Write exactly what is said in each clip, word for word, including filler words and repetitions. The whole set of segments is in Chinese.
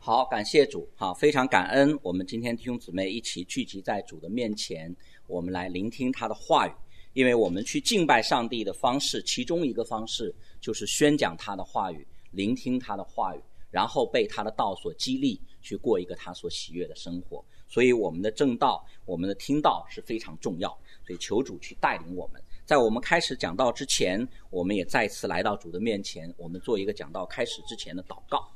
好，感谢主，好，非常感恩我们今天弟兄姊妹一起聚集在主的面前，我们来聆听他的话语。因为我们去敬拜上帝的方式，其中一个方式就是宣讲他的话语，聆听他的话语，然后被他的道所激励，去过一个他所喜悦的生活。所以我们的正道，我们的听道是非常重要，所以求主去带领我们。在我们开始讲道之前，我们也再次来到主的面前，我们做一个讲道开始之前的祷告。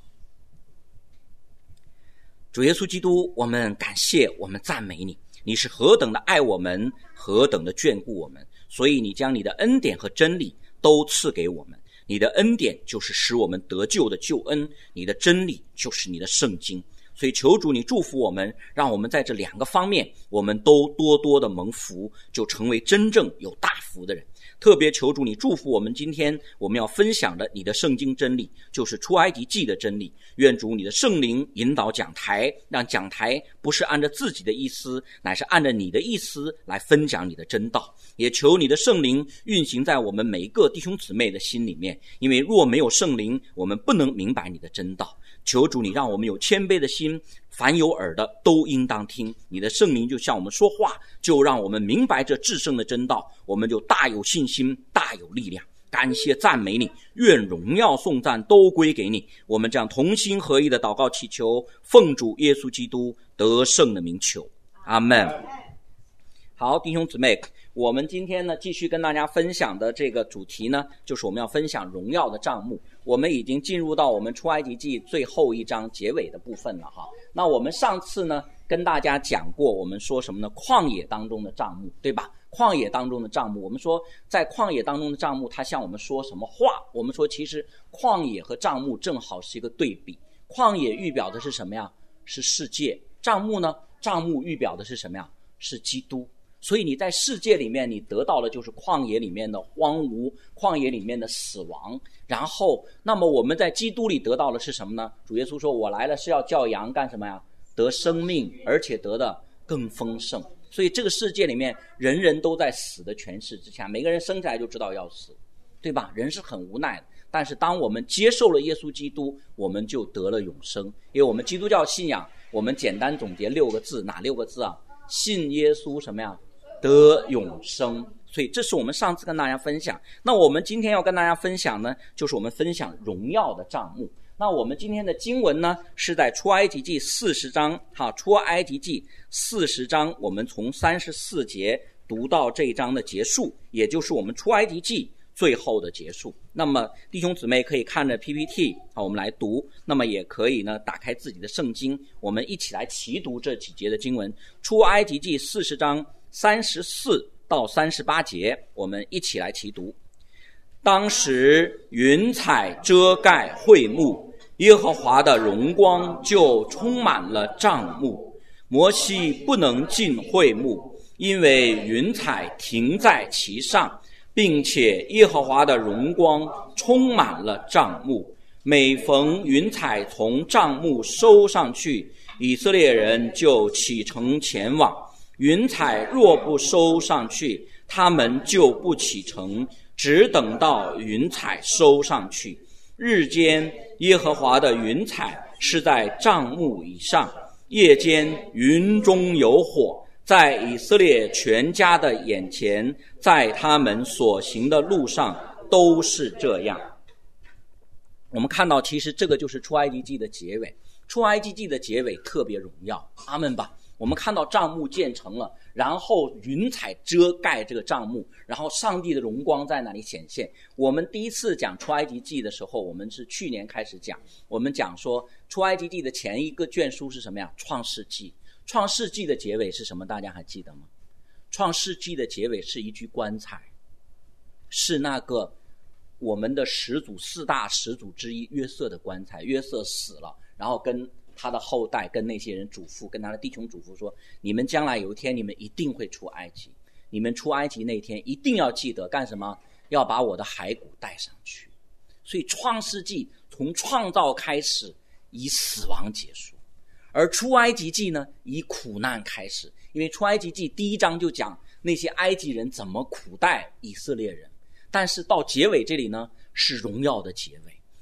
主耶稣基督，我们感谢，我们赞美你，你是何等的爱我们，何等的眷顾我们，所以你将你的恩典和真理都赐给我们。你的恩典就是使我们得救的救恩，你的真理就是你的圣经。所以求主你祝福我们，让我们在这两个方面我们都多多的蒙福，就成为真正有大福的人。特别求主你祝福我们，今天我们要分享的你的圣经真理，就是出埃及记的真理。愿主你的圣灵引导讲台，让讲台不是按照自己的意思，乃是按照你的意思来分享你的真道。也求你的圣灵运行在我们每一个弟兄姊妹的心里面，因为若没有圣灵，我们不能明白你的真道。求主你让我们有谦卑的心，凡有耳的都应当听，你的圣灵就向我们说话，就让我们明白这至圣的真道，我们就大有信心，大有力量。感谢赞美你，愿荣耀颂赞都归给你。我们将同心合意的祷告祈求，奉主耶稣基督得胜的名求，阿们。好，弟兄姊妹，我们今天呢继续跟大家分享的这个主题呢，就是我们要分享荣耀的帐幕。我们已经进入到我们出埃及记最后一章结尾的部分了哈。那我们上次呢跟大家讲过，我们说什么呢？旷野当中的帐幕，对吧？旷野当中的帐幕，我们说在旷野当中的帐幕，它向我们说什么话？我们说其实旷野和帐幕正好是一个对比。旷野预表的是什么呀？是世界。帐幕呢？帐幕预表的是什么呀？是基督。所以你在世界里面，你得到的就是旷野里面的荒芜，旷野里面的死亡。然后那么我们在基督里得到的是什么呢？主耶稣说，我来了是要叫羊干什么呀？得生命，而且得的更丰盛。所以这个世界里面人人都在死的权势之下，每个人生下来就知道要死，对吧？人是很无奈的。但是当我们接受了耶稣基督，我们就得了永生。因为我们基督教信仰，我们简单总结六个字，哪六个字啊？信耶稣什么呀？得永生。所以这是我们上次跟大家分享。那我们今天要跟大家分享呢，就是我们分享荣耀的帐幕。那我们今天的经文呢，是在出埃及记四十章，哈，出埃及记四十章，我们从三十四节读到这一章的结束，也就是我们出埃及记最后的结束。那么弟兄姊妹可以看着 P P T 啊，我们来读，那么也可以呢打开自己的圣经，我们一起来齐读这几节的经文。出埃及记四十章三十四到三十八节，我们一起来齐读。当时云彩遮盖会幕，耶和华的荣光就充满了帐幕。摩西不能进会幕，因为云彩停在其上，并且耶和华的荣光充满了帐幕。每逢云彩从帐幕收上去，以色列人就启程前往。云彩若不收上去，他们就不启程，只等到云彩收上去。日间耶和华的云彩是在帐幕以上，夜间云中有火，在以色列全家的眼前，在他们所行的路上都是这样。我们看到其实这个就是出埃及记的结尾。出埃及记的结尾特别荣耀，阿们吧。我们看到帐幕建成了，然后云彩遮盖这个帐幕，然后上帝的荣光在那里显现。我们第一次讲出埃及记的时候，我们是去年开始讲，我们讲说出埃及记的前一个卷书是什么呀？创世纪。创世纪的结尾是什么？大家还记得吗？创世纪的结尾是一具棺材，是那个我们的始祖四大始祖之一约瑟的棺材。约瑟死了，然后跟他的后代跟那些人嘱咐，跟他的弟兄嘱咐说，你们将来有一天你们一定会出埃及，你们出埃及那天一定要记得干什么？要把我的骸骨带上去。所以创世纪从创造开始以死亡结束，而出埃及记呢以苦难开始。因为出埃及记第一章就讲那些埃及人怎么苦待以色列人，但是到结尾这里呢是荣耀的结尾。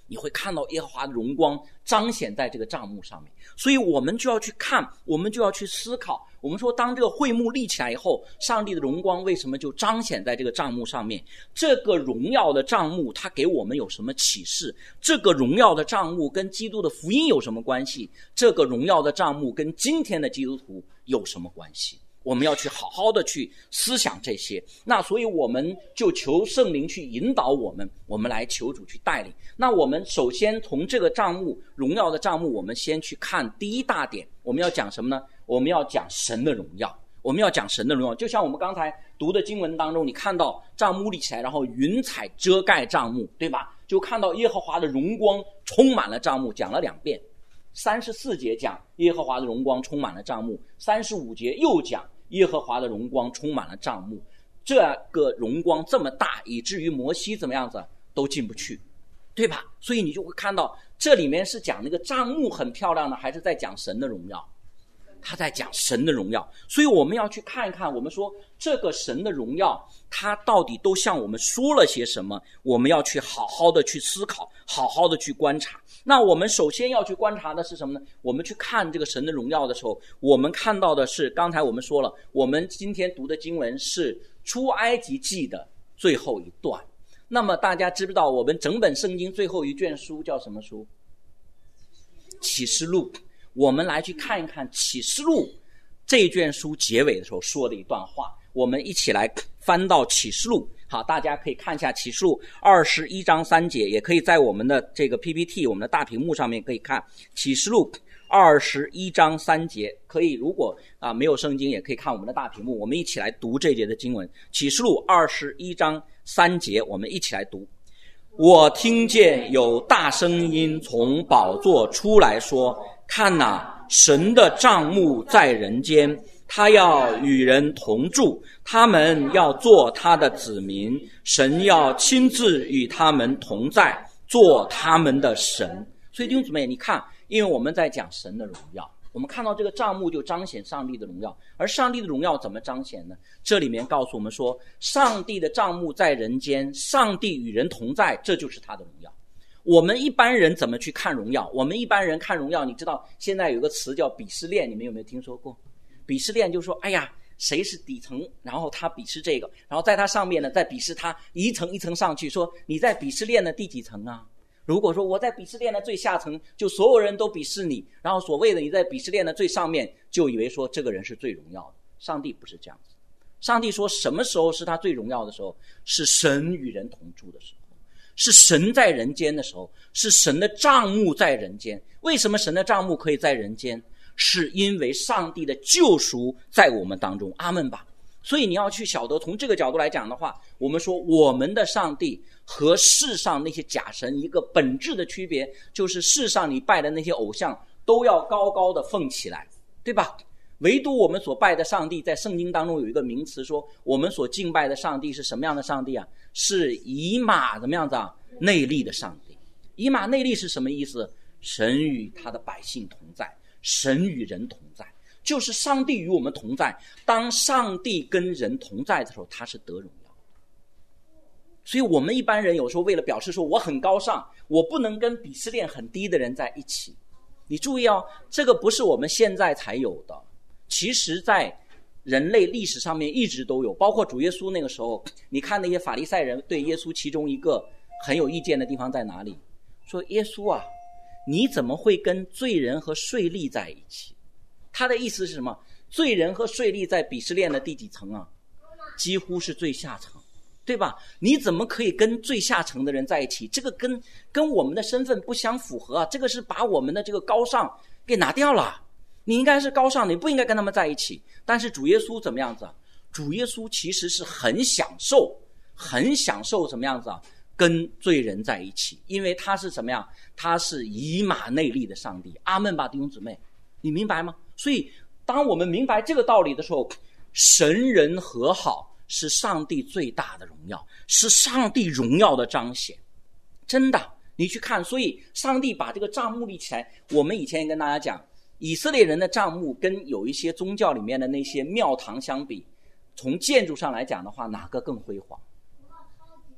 你会看到耶和华的荣光彰显在这个帐幕上面。所以我们就要去看，我们就要去思考，我们说当这个会幕立起来以后，上帝的荣光为什么就彰显在这个帐幕上面？这个荣耀的帐幕它给我们有什么启示？这个荣耀的帐幕跟基督的福音有什么关系？这个荣耀的帐幕跟今天的基督徒有什么关系？我们要去好好的去思想这些。那所以我们就求圣灵去引导我们，我们来求主去带领。那我们首先从这个帐幕，荣耀的帐幕，我们先去看第一大点，我们要讲什么呢？我们要讲神的荣耀，我们要讲神的荣耀。就像我们刚才读的经文当中，你看到帐幕立起来，然后云彩遮盖帐幕，对吧？就看到耶和华的荣光充满了帐幕，讲了两遍。三十四节讲耶和华的荣光充满了帐幕，三十五节又讲耶和华的荣光充满了帐幕。这个荣光这么大，以至于摩西怎么样子都进不去，对吧？所以你就会看到这里面是讲那个帐幕很漂亮呢，还是在讲神的荣耀？他在讲神的荣耀。所以我们要去看一看，我们说这个神的荣耀他到底都向我们说了些什么，我们要去好好的去思考，好好的去观察。那我们首先要去观察的是什么呢？我们去看这个神的荣耀的时候，我们看到的是刚才我们说了，我们今天读的经文是出埃及记的最后一段。那么大家知不知道我们整本圣经最后一卷书叫什么书？启示录。我们来去看一看启示录这一卷书结尾的时候说的一段话，我们一起来翻到启示录。好，大家可以看一下启示录二十一章三节，也可以在我们的这个 P P T 我们的大屏幕上面可以看启示录二十一章三节。可以如果啊没有圣经也可以看我们的大屏幕，我们一起来读这节的经文。启示录二十一章三节，我们一起来读。我听见有大声音从宝座出来说，看哪，神的帐幕在人间，他要与人同住，他们要做他的子民，神要亲自与他们同在，做他们的神。所以弟兄姊妹，你看，因为我们在讲神的荣耀，我们看到这个帐幕就彰显上帝的荣耀。而上帝的荣耀怎么彰显呢？这里面告诉我们说，上帝的帐幕在人间，上帝与人同在，这就是他的荣耀。我们一般人怎么去看荣耀？我们一般人看荣耀，你知道现在有个词叫鄙视链，你们有没有听说过？鄙视链就是说，哎呀，谁是底层，然后他鄙视这个，然后在他上面呢再鄙视他，一层一层上去，说你在鄙视链的第几层啊？如果说我在鄙视链的最下层，就所有人都鄙视你，然后所谓的你在鄙视链的最上面，就以为说这个人是最荣耀的。上帝不是这样子，上帝说什么时候是他最荣耀的时候？是神与人同住的时候，是神在人间的时候，是神的帐幕在人间。为什么神的帐幕可以在人间？是因为上帝的救赎在我们当中。阿们吧。所以你要去晓得，从这个角度来讲的话，我们说我们的上帝和世上那些假神一个本质的区别，就是世上你拜的那些偶像都要高高的奉起来，对吧？唯独我们所拜的上帝，在圣经当中有一个名词说，我们所敬拜的上帝是什么样的上帝啊？是以马怎么样子啊？内利的上帝。以马内利是什么意思？神与他的百姓同在，神与人同在，就是上帝与我们同在。当上帝跟人同在的时候，他是得荣耀。所以我们一般人有时候为了表示说我很高尚，我不能跟鄙视链很低的人在一起。你注意哦，这个不是我们现在才有的，其实在人类历史上面一直都有。包括主耶稣那个时候，你看那些法利赛人对耶稣其中一个很有意见的地方在哪里？说耶稣啊，你怎么会跟罪人和税吏在一起？他的意思是什么？罪人和税吏在鄙视链的第几层啊？几乎是最下层，对吧？你怎么可以跟最下层的人在一起？这个跟跟我们的身份不相符合啊！这个是把我们的这个高尚给拿掉了。你应该是高尚的，你不应该跟他们在一起。但是主耶稣怎么样子啊？主耶稣其实是很享受很享受什么样子啊？跟罪人在一起，因为他是什么样？他是以马内利的上帝。阿们吧，弟兄姊妹，你明白吗？所以当我们明白这个道理的时候，神人和好是上帝最大的荣耀，是上帝荣耀的彰显。真的，你去看，所以上帝把这个帐幕立起来。我们以前也跟大家讲，以色列人的帐幕跟有一些宗教里面的那些庙堂相比，从建筑上来讲的话，哪个更辉煌？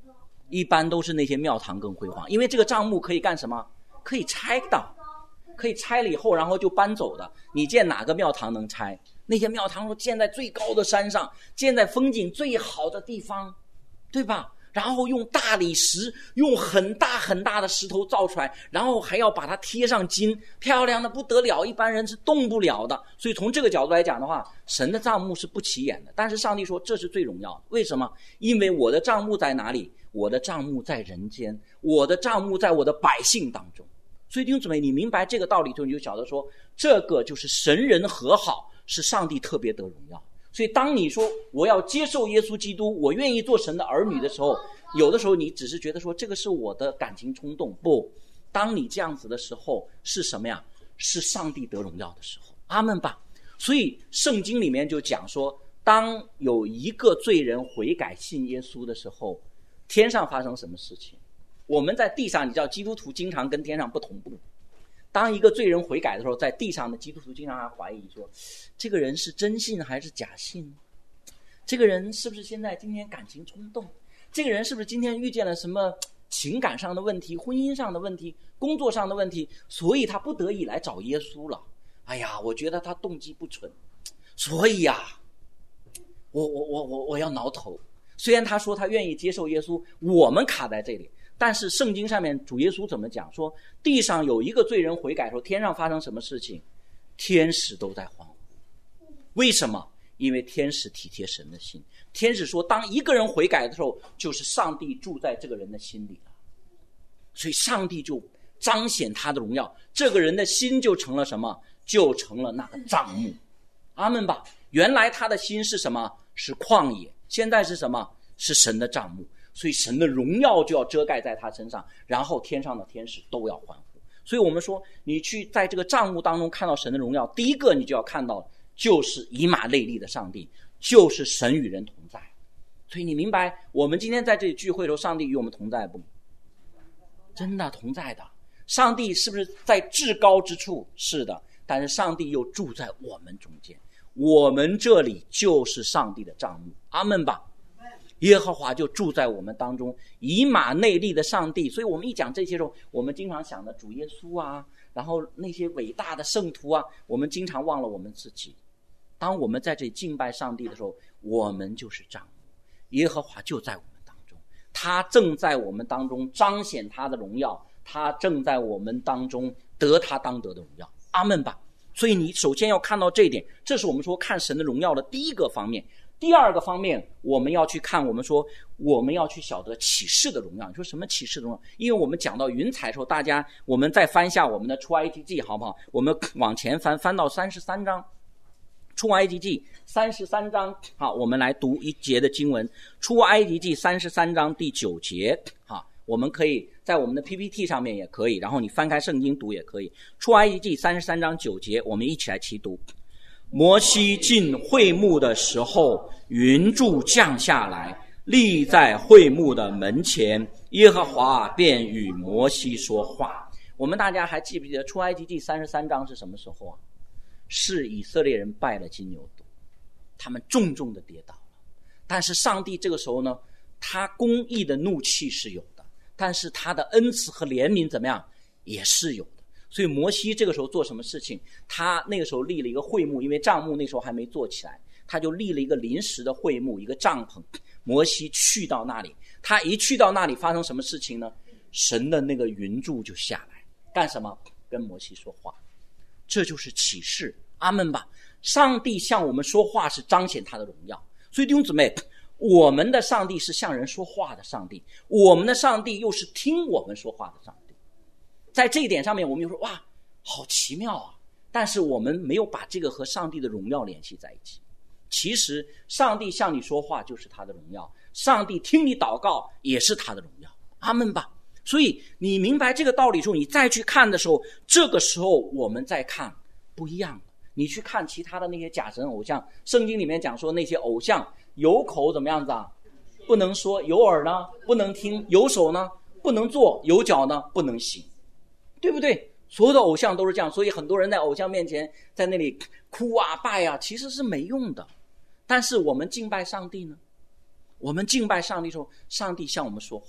一般都是那些庙堂更辉煌，因为这个帐幕可以干什么？可以拆的，可以拆了以后然后就搬走的。你见哪个庙堂能拆？那些庙堂都建在最高的山上，建在风景最好的地方，对吧？然后用大理石，用很大很大的石头造出来，然后还要把它贴上金，漂亮的不得了，一般人是动不了的。所以从这个角度来讲的话，神的帐幕是不起眼的，但是上帝说这是最荣耀的。为什么？因为我的帐幕在哪里？我的帐幕在人间，我的帐幕在我的百姓当中。所以弟兄姊妹，你明白这个道理之后，你就晓得说，这个就是神人和好，是上帝特别得荣耀。所以当你说我要接受耶稣基督，我愿意做神的儿女的时候，有的时候你只是觉得说这个是我的感情冲动。不，当你这样子的时候，是什么呀？是上帝得荣耀的时候。阿们吧。所以圣经里面就讲说，当有一个罪人悔改信耶稣的时候，天上发生什么事情？我们在地上，你知道基督徒经常跟天上不同步。当一个罪人悔改的时候，在地上的基督徒经常还怀疑说，这个人是真信还是假信？这个人是不是现在今天感情冲动？这个人是不是今天遇见了什么情感上的问题、婚姻上的问题、工作上的问题，所以他不得已来找耶稣了？哎呀，我觉得他动机不纯，所以呀、啊，我我我我我要挠头。虽然他说他愿意接受耶稣，我们卡在这里。但是圣经上面主耶稣怎么讲？说地上有一个罪人悔改的时候，天上发生什么事情？天使都在欢呼。为什么？因为天使体贴神的心。天使说，当一个人悔改的时候，就是上帝住在这个人的心里了。所以上帝就彰显他的荣耀，这个人的心就成了什么？就成了那个帐幕。阿们吧。原来他的心是什么？是旷野，现在是什么？是神的帐幕。所以神的荣耀就要遮盖在他身上，然后天上的天使都要欢呼。所以我们说，你去在这个帐幕当中看到神的荣耀，第一个你就要看到就是以马内利的上帝，就是神与人同在。所以你明白我们今天在这里聚会的时候，上帝与我们同在不？真的同在的。上帝是不是在至高之处？是的。但是上帝又住在我们中间，我们这里就是上帝的帐幕。阿们吧。耶和华就住在我们当中，以马内利的上帝。所以我们一讲这些时候，我们经常想的主耶稣啊，然后那些伟大的圣徒啊，我们经常忘了我们自己。当我们在这里敬拜上帝的时候，我们就是帐幕，耶和华就在我们当中，他正在我们当中彰显他的荣耀，他正在我们当中得他当得的荣耀。阿们吧。所以你首先要看到这一点，这是我们说看神的荣耀的第一个方面。第二个方面，我们要去看，我们说我们要去晓得启示的荣耀。你说什么启示的荣耀？因为我们讲到云彩的时候，大家我们再翻一下我们的出埃及记好不好？我们往前翻，翻到三十三章，出埃及记三十三章。好，我们来读一节的经文，出埃及记三十三章第九节。好，我们可以在我们的 P P T 上面也可以，然后你翻开圣经读也可以。出埃及记三十三章九节，我们一起来齐读。摩西进会幕的时候，云柱降下来，立在会幕的门前，耶和华便与摩西说话。我们大家还记不记得出埃及记三十三章是什么时候啊？是以色列人拜了金牛犊，他们重重的跌倒了。但是上帝这个时候呢，他公义的怒气是有的，但是他的恩慈和怜悯怎么样？也是有的。所以摩西这个时候做什么事情？他那个时候立了一个会幕，因为帐幕那时候还没做起来，他就立了一个临时的会幕，一个帐篷。摩西去到那里，他一去到那里发生什么事情呢？神的那个云柱就下来，干什么？跟摩西说话。这就是启示。阿们吧。上帝向我们说话是彰显他的荣耀。所以弟兄姊妹，我们的上帝是向人说话的上帝，我们的上帝又是听我们说话的上帝。在这一点上面，我们就说哇，好奇妙啊！但是我们没有把这个和上帝的荣耀联系在一起。其实上帝向你说话就是他的荣耀，上帝听你祷告也是他的荣耀。阿们吧。所以你明白这个道理之后，你再去看的时候，这个时候我们再看不一样了。你去看其他的那些假神偶像，圣经里面讲说那些偶像有口怎么样子啊？不能说，有耳呢不能听，有手呢不能做，有脚呢不能行，对不对？所有的偶像都是这样。所以很多人在偶像面前在那里哭啊拜啊，其实是没用的。但是我们敬拜上帝呢，我们敬拜上帝的时候，上帝向我们说话，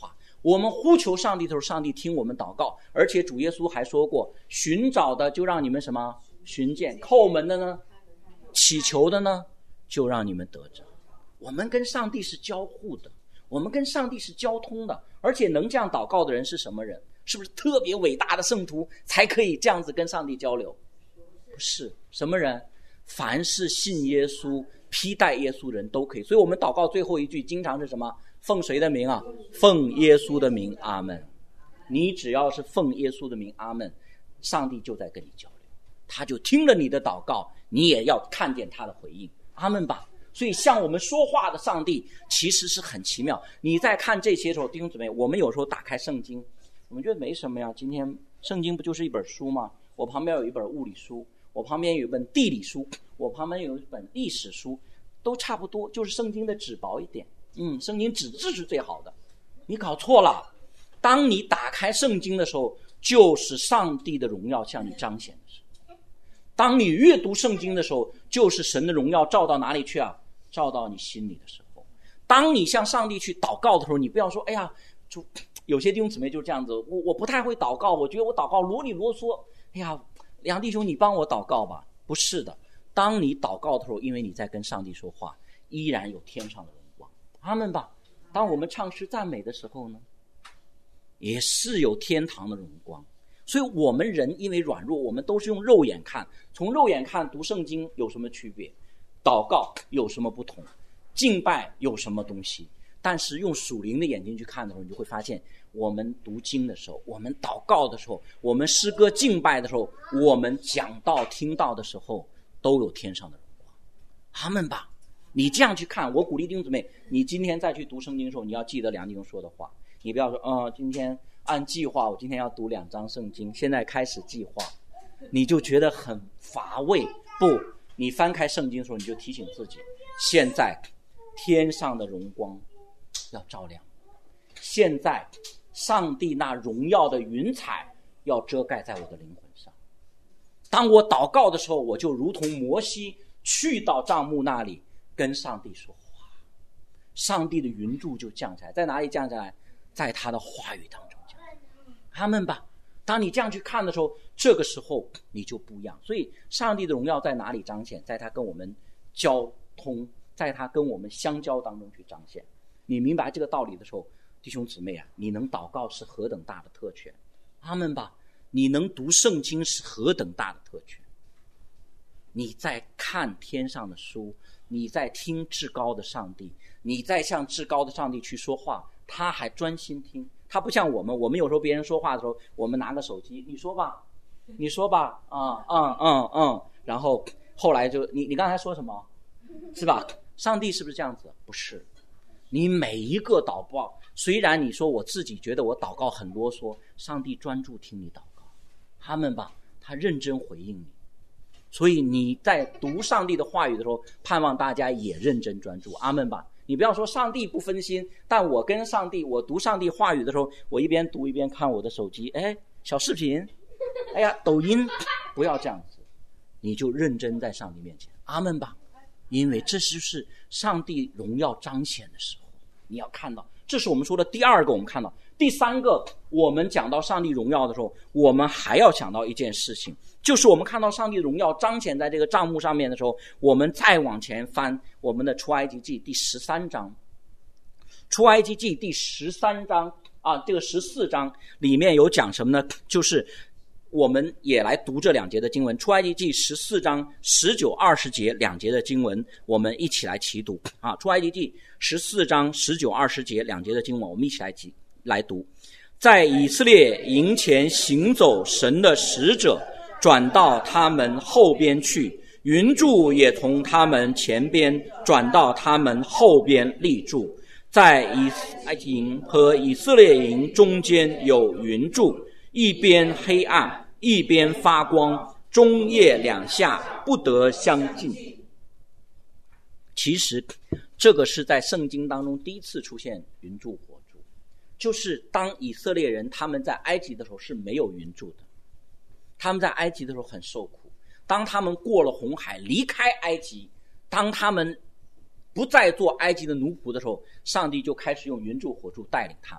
我们呼求上帝的时候，上帝听我们祷告，而且主耶稣还说过，寻找的就让你们什么寻见，叩门的呢，祈求的呢，就让你们得着。我们跟上帝是交互的，我们跟上帝是交通的，而且能这样祷告的人是什么人？是不是特别伟大的圣徒才可以这样子跟上帝交流？不是，什么人？凡是信耶稣披戴耶稣的人都可以。所以我们祷告最后一句经常是什么？奉谁的名啊？奉耶稣的名，阿们。你只要是奉耶稣的名，阿们，上帝就在跟你交流，他就听了你的祷告，你也要看见他的回应，阿们吧。所以向我们说话的上帝其实是很奇妙。你在看这些时候，弟兄姊妹，我们有时候打开圣经，我们觉得没什么呀，今天圣经不就是一本书吗？我旁边有一本物理书，我旁边有一本地理书，我旁边有一本历史书，都差不多，就是圣经的纸薄一点。嗯，圣经纸质是最好的。你搞错了，当你打开圣经的时候，就是上帝的荣耀向你彰显的时候。当你阅读圣经的时候，就是神的荣耀照到哪里去啊？照到你心里的时候。当你向上帝去祷告的时候，你不要说哎呀，就有些弟兄姊妹就是这样子，我我不太会祷告，我觉得我祷告啰里啰嗦，哎呀，梁弟兄你帮我祷告吧。不是的，当你祷告的时候，因为你在跟上帝说话，依然有天上的荣光，阿们吧。当我们唱诗赞美的时候呢，也是有天堂的荣光。所以我们人因为软弱，我们都是用肉眼看，从肉眼看读圣经有什么区别，祷告有什么不同，敬拜有什么东西。但是用属灵的眼睛去看的时候，你就会发现，我们读经的时候，我们祷告的时候，我们诗歌敬拜的时候，我们讲道听到的时候，都有天上的荣光，阿们吧。你这样去看，我鼓励弟兄姊妹，你今天再去读圣经的时候，你要记得梁弟兄说的话，你不要说嗯，今天按计划我今天要读两章圣经，现在开始计划，你就觉得很乏味。不，你翻开圣经的时候，你就提醒自己，现在天上的荣光要照亮，现在上帝那荣耀的云彩要遮盖在我的灵魂上。当我祷告的时候，我就如同摩西去到帐幕那里跟上帝说话，上帝的云柱就降下来，在哪里降下来？在他的话语当中降下来，阿们吧。当你这样去看的时候，这个时候你就不一样。所以上帝的荣耀在哪里彰显？在他跟我们交通，在他跟我们相交当中去彰显。你明白这个道理的时候，弟兄姊妹啊，你能祷告是何等大的特权，阿们吧。你能读圣经是何等大的特权。你在看天上的书，你在听至高的上帝，你在向至高的上帝去说话，他还专心听。他不像我们，我们有时候别人说话的时候，我们拿个手机，你说吧，你说吧，啊嗯嗯嗯，然后后来就你你刚才说什么，是吧？上帝是不是这样子？不是，你每一个祷告，虽然你说我自己觉得我祷告很啰嗦，上帝专注听你祷告，他们吧，他认真回应你。所以你在读上帝的话语的时候，盼望大家也认真专注，阿们吧。你不要说上帝不分心，但我跟上帝，我读上帝话语的时候，我一边读一边看我的手机，哎，小视频，哎呀，抖音，不要这样子，你就认真在上帝面前，阿们吧。因为这就是上帝荣耀彰显的时候，你要看到，这是我们说的第二个。我们看到第三个，我们讲到上帝荣耀的时候，我们还要想到一件事情，就是我们看到上帝荣耀彰显在这个帐幕上面的时候，我们再往前翻我们的出埃及记第十三章，出埃及记第十三章啊，这个十四章里面有讲什么呢？就是我们也来读这两节的经文，出埃及记十四章十九二十节两节的经文，我们一起来齐读啊。出埃及记十四章十九二十节两节的经文，我们一起来齐来读。在以色列营前行走神的使者转到他们后边去，云柱也从他们前边转到他们后边立住。在以埃及营和以色列营中间有云柱，一边黑暗，一边发光，中夜两下不得相近。其实这个是在圣经当中第一次出现云柱火柱，就是当以色列人他们在埃及的时候是没有云柱的，他们在埃及的时候很受苦，当他们过了红海离开埃及，当他们不再做埃及的奴仆的时候，上帝就开始用云柱火柱带领他们。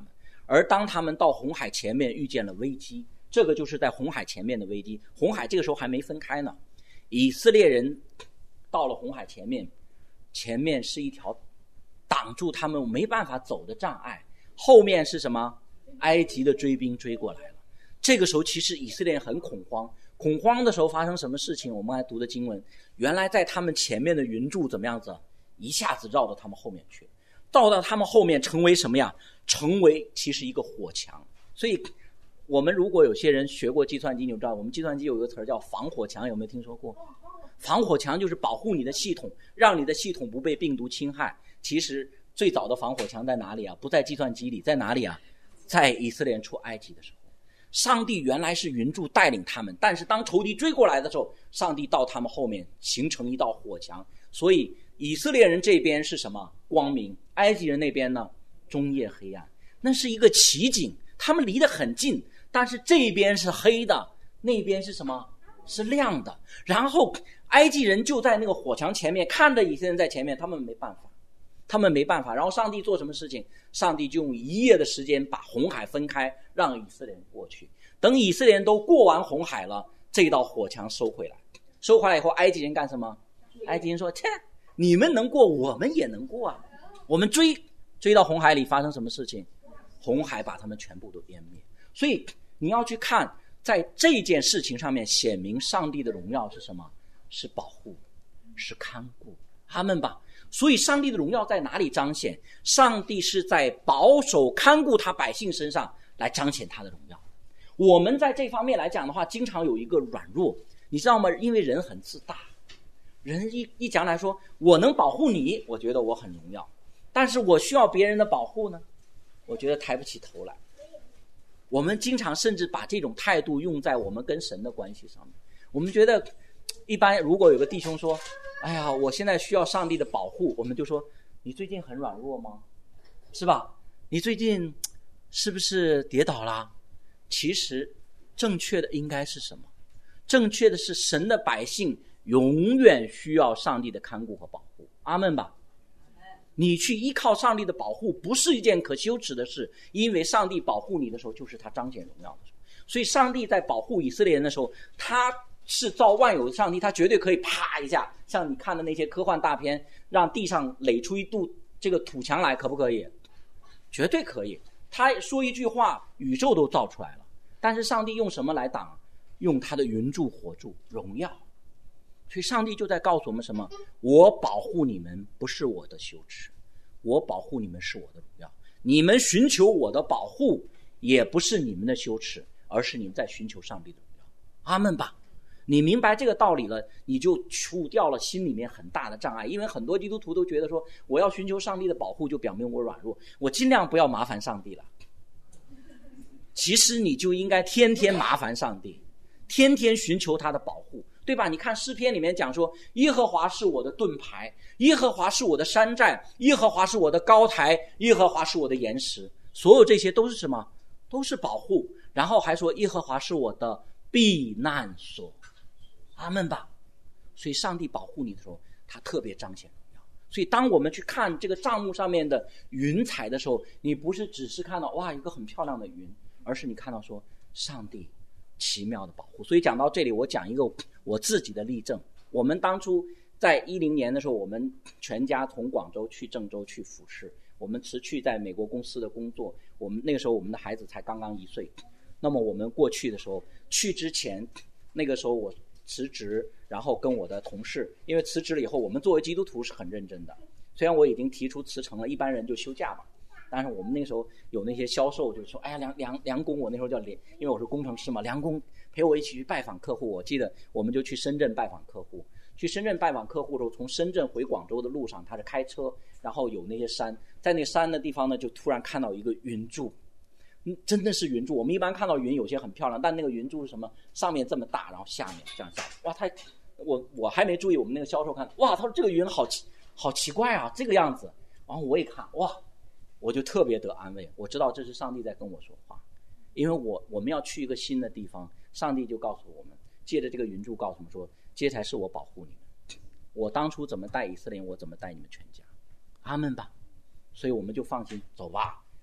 而当他们到红海前面遇见了危机，这个就是在红海前面的危机，红海这个时候还没分开呢，以色列人到了红海前面，前面是一条挡住他们没办法走的障碍，后面是什么？埃及的追兵追过来了。这个时候其实以色列人很恐慌，恐慌的时候发生什么事情？我们还读的经文，原来在他们前面的云柱怎么样子？一下子绕到他们后面去，绕到他们后面成为什么呀？成为其实一个火墙。所以我们如果有些人学过计算机，你就知道我们计算机有一个词叫防火墙，有没有听说过？防火墙就是保护你的系统，让你的系统不被病毒侵害。其实最早的防火墙在哪里啊？不在计算机里，在哪里啊？在以色列人出埃及的时候，上帝原来是云柱带领他们，但是当仇敌追过来的时候，上帝到他们后面形成一道火墙。所以以色列人这边是什么？光明。埃及人那边呢？中夜黑暗。那是一个奇景，他们离得很近，但是这边是黑的，那边是什么？是亮的。然后埃及人就在那个火墙前面，看着以色列人在前面，他们没办法他们没办法。然后上帝做什么事情？上帝就用一夜的时间把红海分开，让以色列人过去。等以色列人都过完红海了，这道火墙收回来。收回来以后，埃及人干什么？埃及人说：切，你们能过，我们也能过啊！我们追追到红海里，发生什么事情？红海把他们全部都湮灭。所以你要去看，在这件事情上面显明上帝的荣耀是什么？是保护，是看顾。阿们吧。所以上帝的荣耀在哪里彰显？上帝是在保守看顾他百姓身上来彰显他的荣耀。我们在这方面来讲的话，经常有一个软弱，你知道吗？因为人很自大，人一一讲来说我能保护你，我觉得我很荣耀，但是我需要别人的保护呢，我觉得抬不起头来。我们经常甚至把这种态度用在我们跟神的关系上面。我们觉得一般如果有个弟兄说，哎呀，我现在需要上帝的保护，我们就说，你最近很软弱吗？是吧？你最近是不是跌倒啦？其实正确的应该是什么？正确的是神的百姓永远需要上帝的看顾和保护。阿们吧。你去依靠上帝的保护不是一件可羞耻的事，因为上帝保护你的时候就是他彰显荣耀的时候。所以上帝在保护以色列人的时候，他是造万有的上帝，他绝对可以啪一下，像你看的那些科幻大片，让地上垒出一堵这个土墙来，可不可以？绝对可以。他说一句话，宇宙都造出来了。但是上帝用什么来挡？用他的云柱火柱荣耀。所以上帝就在告诉我们什么？我保护你们不是我的羞耻，我保护你们是我的荣耀。你们寻求我的保护也不是你们的羞耻，而是你们在寻求上帝的荣耀。阿们吧。你明白这个道理了，你就除掉了心里面很大的障碍。因为很多基督徒都觉得说，我要寻求上帝的保护，就表明我软弱，我尽量不要麻烦上帝了。其实你就应该天天麻烦上帝，天天寻求他的保护，对吧？你看诗篇里面讲说，耶和华是我的盾牌，耶和华是我的山寨，耶和华是我的高台，耶和华是我的岩石。所有这些都是什么？都是保护。然后还说耶和华是我的避难所。阿们吧。所以上帝保护你的时候，他特别彰显荣耀。所以当我们去看这个帐幕上面的云彩的时候，你不是只是看到哇一个很漂亮的云，而是你看到说上帝奇妙的保护。所以讲到这里，我讲一个我自己的例证。我们当初在一零年的时候，我们全家从广州去郑州去服侍，我们辞去在美国公司的工作，我们那个时候我们的孩子才刚刚一岁。那么我们过去的时候，去之前那个时候我辞职，然后跟我的同事，因为辞职了以后，我们作为基督徒是很认真的。虽然我已经提出辞呈了，一般人就休假嘛，但是我们那时候有那些销售就说，哎呀，梁梁梁工，我那时候叫梁，因为我是工程师嘛，梁工陪我一起去拜访客户。我记得我们就去深圳拜访客户，去深圳拜访客户的时候，从深圳回广州的路上，他是开车，然后有那些山，在那山的地方呢，就突然看到一个云柱。嗯，真的是云柱。我们一般看到云有些很漂亮，但那个云柱是什么？上面这么大，然后下面这样下。哇，他我我还没注意，我们那个销售看，哇，他说这个云好奇好奇怪啊，这个样子。然后我一看，哇，我就特别得安慰，我知道这是上帝在跟我说话。因为我我们要去一个新的地方，上帝就告诉我们，借着这个云柱告诉我们说，这才是我保护你们。我当初怎么带以色列人，我怎么带你们全家。阿们吧。所以我们就放心走吧。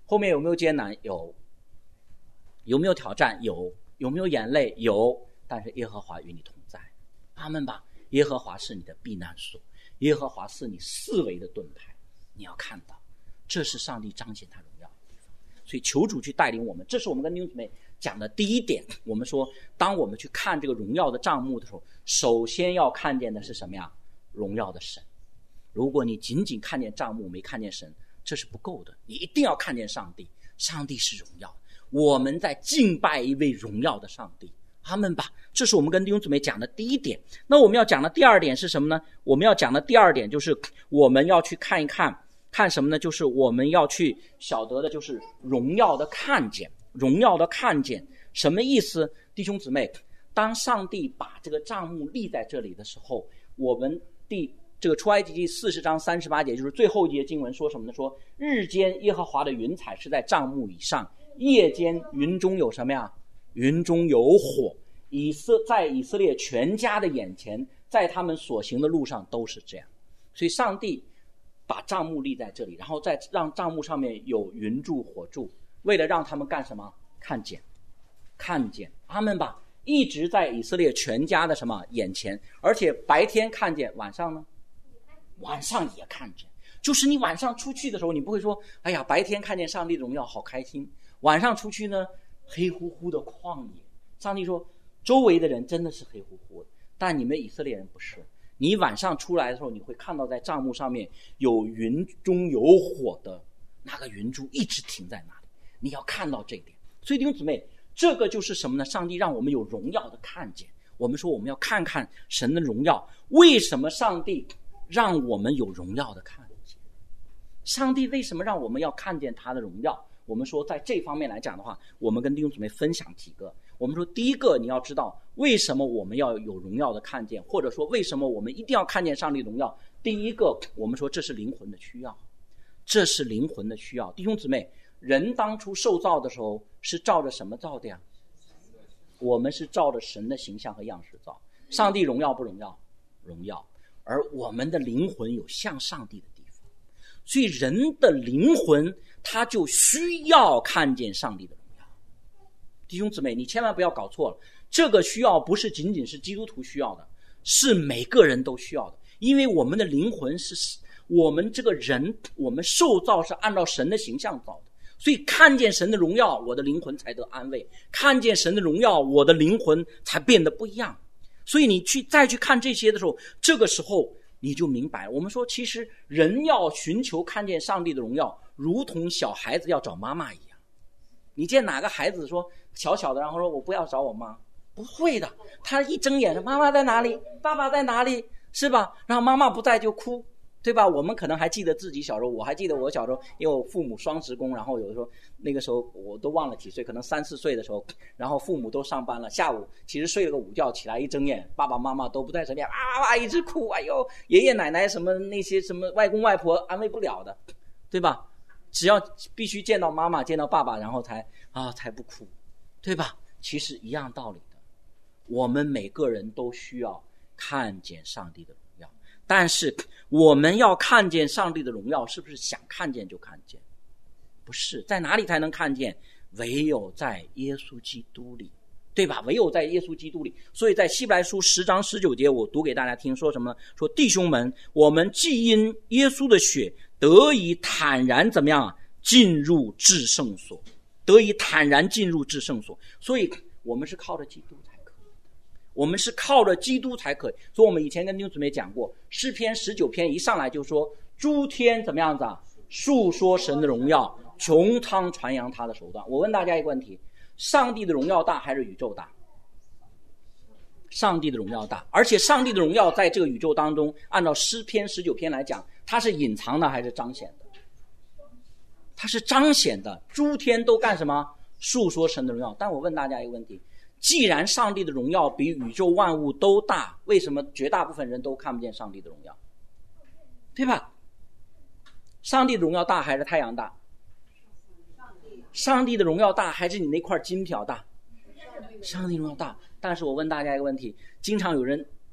后面有没有艰难？有。有没有挑战？有。有没有眼泪？有。但是耶和华与你同在，阿们吧。耶和华是你的避难所，耶和华是你四围的盾牌。你要看到，这是上帝彰显他荣耀的地方。所以求主去带领我们，这是我们跟弟兄姊妹讲的第一点。我们说，当我们去看这个荣耀的帐幕的时候，首先要看见的是什么呀？荣耀的神。如果你仅仅看见帐幕没看见神，这是不够的，你一定要看见上帝。上帝是荣耀，我们在敬拜一位荣耀的上帝，阿们吧。这是我们跟弟兄姊妹讲的第一点。那我们要讲的第二点是什么呢？我们要讲的第二点就是我们要去看一看看什么呢？就是我们要去晓得的就是荣耀的看见。荣耀的看见什么意思？弟兄姊妹，当上帝把这个帐幕立在这里的时候，我们第这个出埃及记四十章三十八节，就是最后一节经文说什么呢？说日间耶和华的云彩是在帐幕以上，夜间云中有什么呀？云中有火。以色在以色列全家的眼前，在他们所行的路上都是这样。所以上帝把帐幕立在这里，然后再让帐幕上面有云柱火柱，为了让他们干什么？看见，看见，阿们吧。一直在以色列全家的什么眼前，而且白天看见，晚上呢？晚上也看见。就是你晚上出去的时候，你不会说，哎呀，白天看见上帝的荣耀好开心，晚上出去呢，黑乎乎的旷野。上帝说，周围的人真的是黑乎乎的，但你们以色列人不是。你晚上出来的时候，你会看到在帐幕上面有云中有火的那个云柱一直停在那里，你要看到这一点。所以弟兄姊妹，这个就是什么呢？上帝让我们有荣耀的看见。我们说我们要看看神的荣耀。为什么上帝让我们有荣耀的看见？上帝为什么让我们要看见他的荣耀？我们说在这方面来讲的话，我们跟弟兄姊妹分享几个。我们说第一个，你要知道为什么我们要有荣耀的看见，或者说为什么我们一定要看见上帝荣耀。第一个，我们说这是灵魂的需要，这是灵魂的需要。弟兄姊妹，人当初受造的时候是照着什么造的呀？我们是照着神的形象和样式造。上帝荣耀不荣耀？荣耀。而我们的灵魂有像上帝的地方，所以人的灵魂他就需要看见上帝的荣耀。弟兄姊妹，你千万不要搞错了，这个需要不是仅仅是基督徒需要的，是每个人都需要的。因为我们的灵魂是我们这个人，我们受造是按照神的形象造的，所以看见神的荣耀，我的灵魂才得安慰；看见神的荣耀，我的灵魂才变得不一样。所以你去再去看这些的时候，这个时候你就明白，我们说其实人要寻求看见上帝的荣耀，如同小孩子要找妈妈一样。你见哪个孩子说小小的然后说我不要找我妈？不会的，他一睁眼妈妈在哪里？爸爸在哪里？是吧？然后妈妈不在就哭，对吧？我们可能还记得自己小时候，我还记得我小时候，因为我父母双职工，然后有的时候那个时候我都忘了几岁，可能三四岁的时候，然后父母都上班了，下午其实睡了个午觉，起来一睁眼，爸爸妈妈都不在身边，啊啊一直哭，哎呦，爷爷奶奶什么那些什么外公外婆安慰不了的，对吧？只要必须见到妈妈见到爸爸，然后才啊才不哭，对吧？其实一样道理的，我们每个人都需要看见上帝的荣耀，但是我们要看见上帝的荣耀，是不是想看见就看见？不是，在哪里才能看见？唯有在耶稣基督里，对吧？唯有在耶稣基督里。所以在希伯来书十章十九节，我读给大家听，说什么呢？说弟兄们，我们既因耶稣的血得以坦然怎么样啊？进入至圣所，得以坦然进入至圣所。所以我们是靠着基督才可以，我们是靠着基督才可以。所以我们以前跟弟兄姊妹讲过，诗篇十九篇一上来就说，诸天怎么样子啊？述说神的荣耀，穹苍传扬他的手段。我问大家一个问题，上帝的荣耀大还是宇宙大？上帝的荣耀大，而且上帝的荣耀在这个宇宙当中，按照诗篇十九篇来讲，它是隐藏的还是彰显的？它是彰显的。诸天都干什么？述说神的荣耀。但我问大家一个问题，既然上帝的荣耀比宇宙万物都大，为什么绝大部分人都看不见上帝的荣耀？对吧？上帝的荣耀大还是太阳大？上帝的荣耀大还是你那块金条大？上帝荣耀大。但是我问大家一个问题，经常有人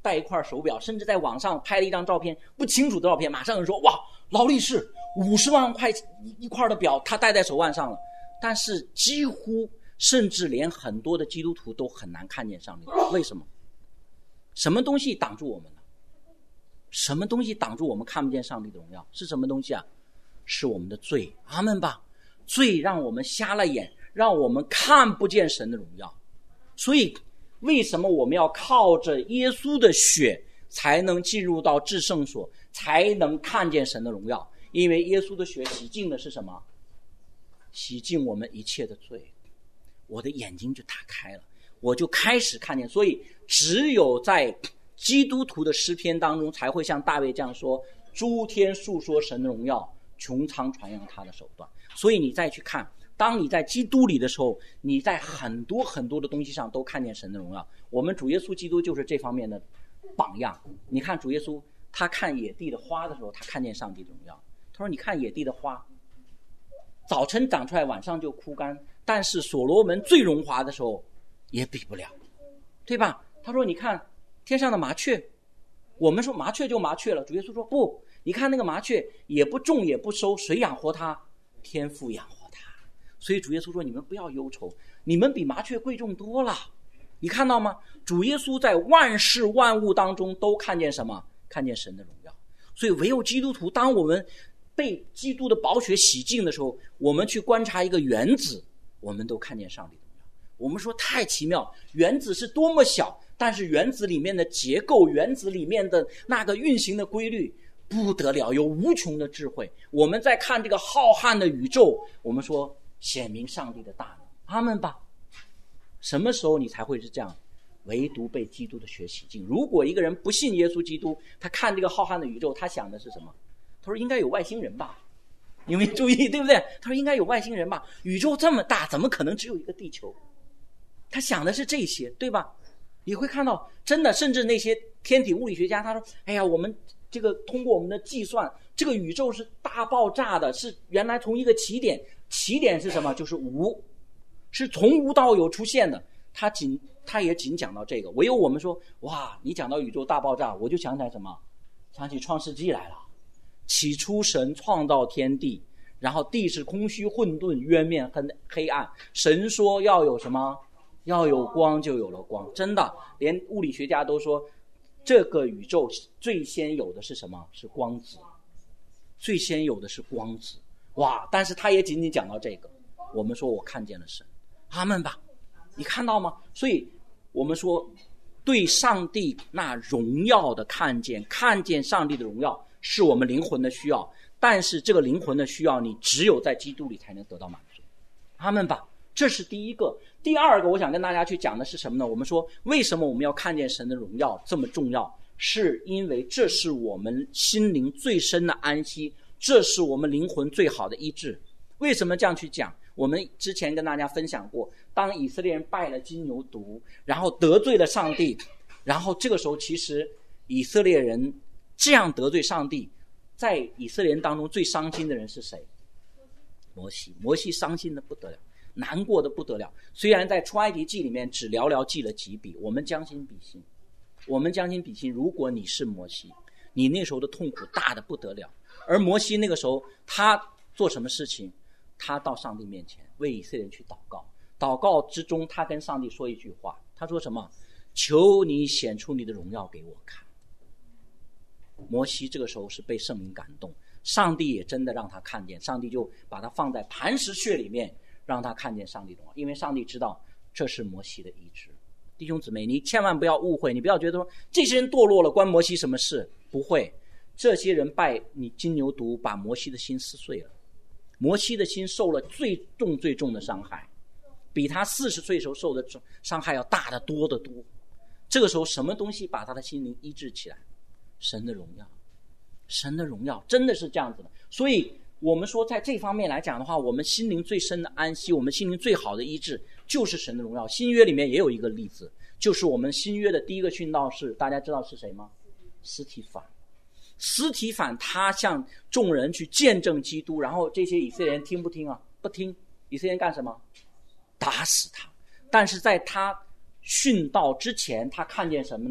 戴一块手表，甚至在网上拍了一张照片，不清楚的照片，马上有人说哇，劳力士五十万块一块的表他戴在手腕上了。但是几乎甚至连很多的基督徒都很难看见上帝。为什么？什么东西挡住我们呢？什么东西挡住我们看不见上帝的荣耀？是什么东西啊？是我们的罪。阿们吧。罪让我们瞎了眼，让我们看不见神的荣耀。所以为什么我们要靠着耶稣的血才能进入到至圣所，才能看见神的荣耀？因为耶稣的血洗净的是什么？洗净我们一切的罪。我的眼睛就打开了，我就开始看见。所以只有在基督徒的诗篇当中才会像大卫这样说，诸天述说神的荣耀，穹苍传扬他的手段。所以你再去看，当你在基督里的时候，你在很多很多的东西上都看见神的荣耀。我们主耶稣基督就是这方面的榜样。你看主耶稣，他看野地的花的时候，他看见上帝的荣耀。他说你看野地的花，早晨长出来，晚上就枯干，但是所罗门最荣华的时候也比不了，对吧？他说你看天上的麻雀，我们说麻雀就麻雀了，主耶稣说不，你看那个麻雀也不种也不收，谁养活它？天父养活它。所以主耶稣说你们不要忧愁，你们比麻雀贵重多了。你看到吗？主耶稣在万事万物当中都看见什么？看见神的荣耀。所以唯有基督徒，当我们被基督的宝血洗净的时候，我们去观察一个原子，我们都看见上帝的荣耀。我们说太奇妙，原子是多么小，但是原子里面的结构，原子里面的那个运行的规律不得了，有无穷的智慧。我们在看这个浩瀚的宇宙，我们说显明上帝的大能。阿们吧。什么时候你才会是这样？唯独被基督的血洗净。如果一个人不信耶稣基督，他看这个浩瀚的宇宙，他想的是什么？他说应该有外星人吧。你们注意，对不对？他说应该有外星人吧，宇宙这么大，怎么可能只有一个地球？他想的是这些，对吧？你会看到真的，甚至那些天体物理学家，他说哎呀，我们这个通过我们的计算，这个宇宙是大爆炸的，是原来从一个起点，起点是什么？就是无，是从无到有出现的。他仅他也仅讲到这个。唯有我们说哇，你讲到宇宙大爆炸，我就想起来什么？想起创世纪来了。起初神创造天地，然后地是空虚混沌，渊面很黑暗，神说要有什么？要有光，就有了光。真的，连物理学家都说这个宇宙最先有的是什么？是光子。最先有的是光子。哇，但是他也仅仅讲到这个。我们说我看见了神。阿们吧。你看到吗？所以我们说对上帝那荣耀的看见，看见上帝的荣耀是我们灵魂的需要，但是这个灵魂的需要你只有在基督里才能得到满足。阿们吧。这是第一个。第二个我想跟大家去讲的是什么呢？我们说为什么我们要看见神的荣耀这么重要，是因为这是我们心灵最深的安息，这是我们灵魂最好的医治。为什么这样去讲？我们之前跟大家分享过，当以色列人拜了金牛犊，然后得罪了上帝，然后这个时候其实以色列人这样得罪上帝，在以色列人当中最伤心的人是谁？摩西。摩西伤心的不得了，难过的不得了。虽然在出埃及记里面只寥寥记了几笔，我们将心比心，我们将心比心，如果你是摩西，你那时候的痛苦大的不得了。而摩西那个时候他做什么事情？他到上帝面前为以色列人去祷告，祷告之中他跟上帝说一句话，他说什么？求你显出你的荣耀给我看。摩西这个时候是被圣灵感动，上帝也真的让他看见，上帝就把他放在磐石穴里面，让他看见上帝的荣耀，因为上帝知道这是摩西的意志。弟兄姊妹，你千万不要误会，你不要觉得说这些人堕落了关摩西什么事？不会，这些人拜你金牛犊，把摩西的心撕碎了。摩西的心受了最重最重的伤害，比他四十岁时候受的伤害要大得多得多。这个时候什么东西把他的心灵医治起来？神的荣耀。神的荣耀真的是这样子的。所以我们说在这方面来讲的话，我们心灵最深的安息，我们心灵最好的医治就是神的荣耀。新约里面也有一个例子，就是我们新约的第一个殉道士，大家知道是谁吗？司提反。司提反他向众人去见证基督，然后这些以色列人听不听啊？不听。以色列人干什么？打死他。但是在他殉道之前，他看见什么呢？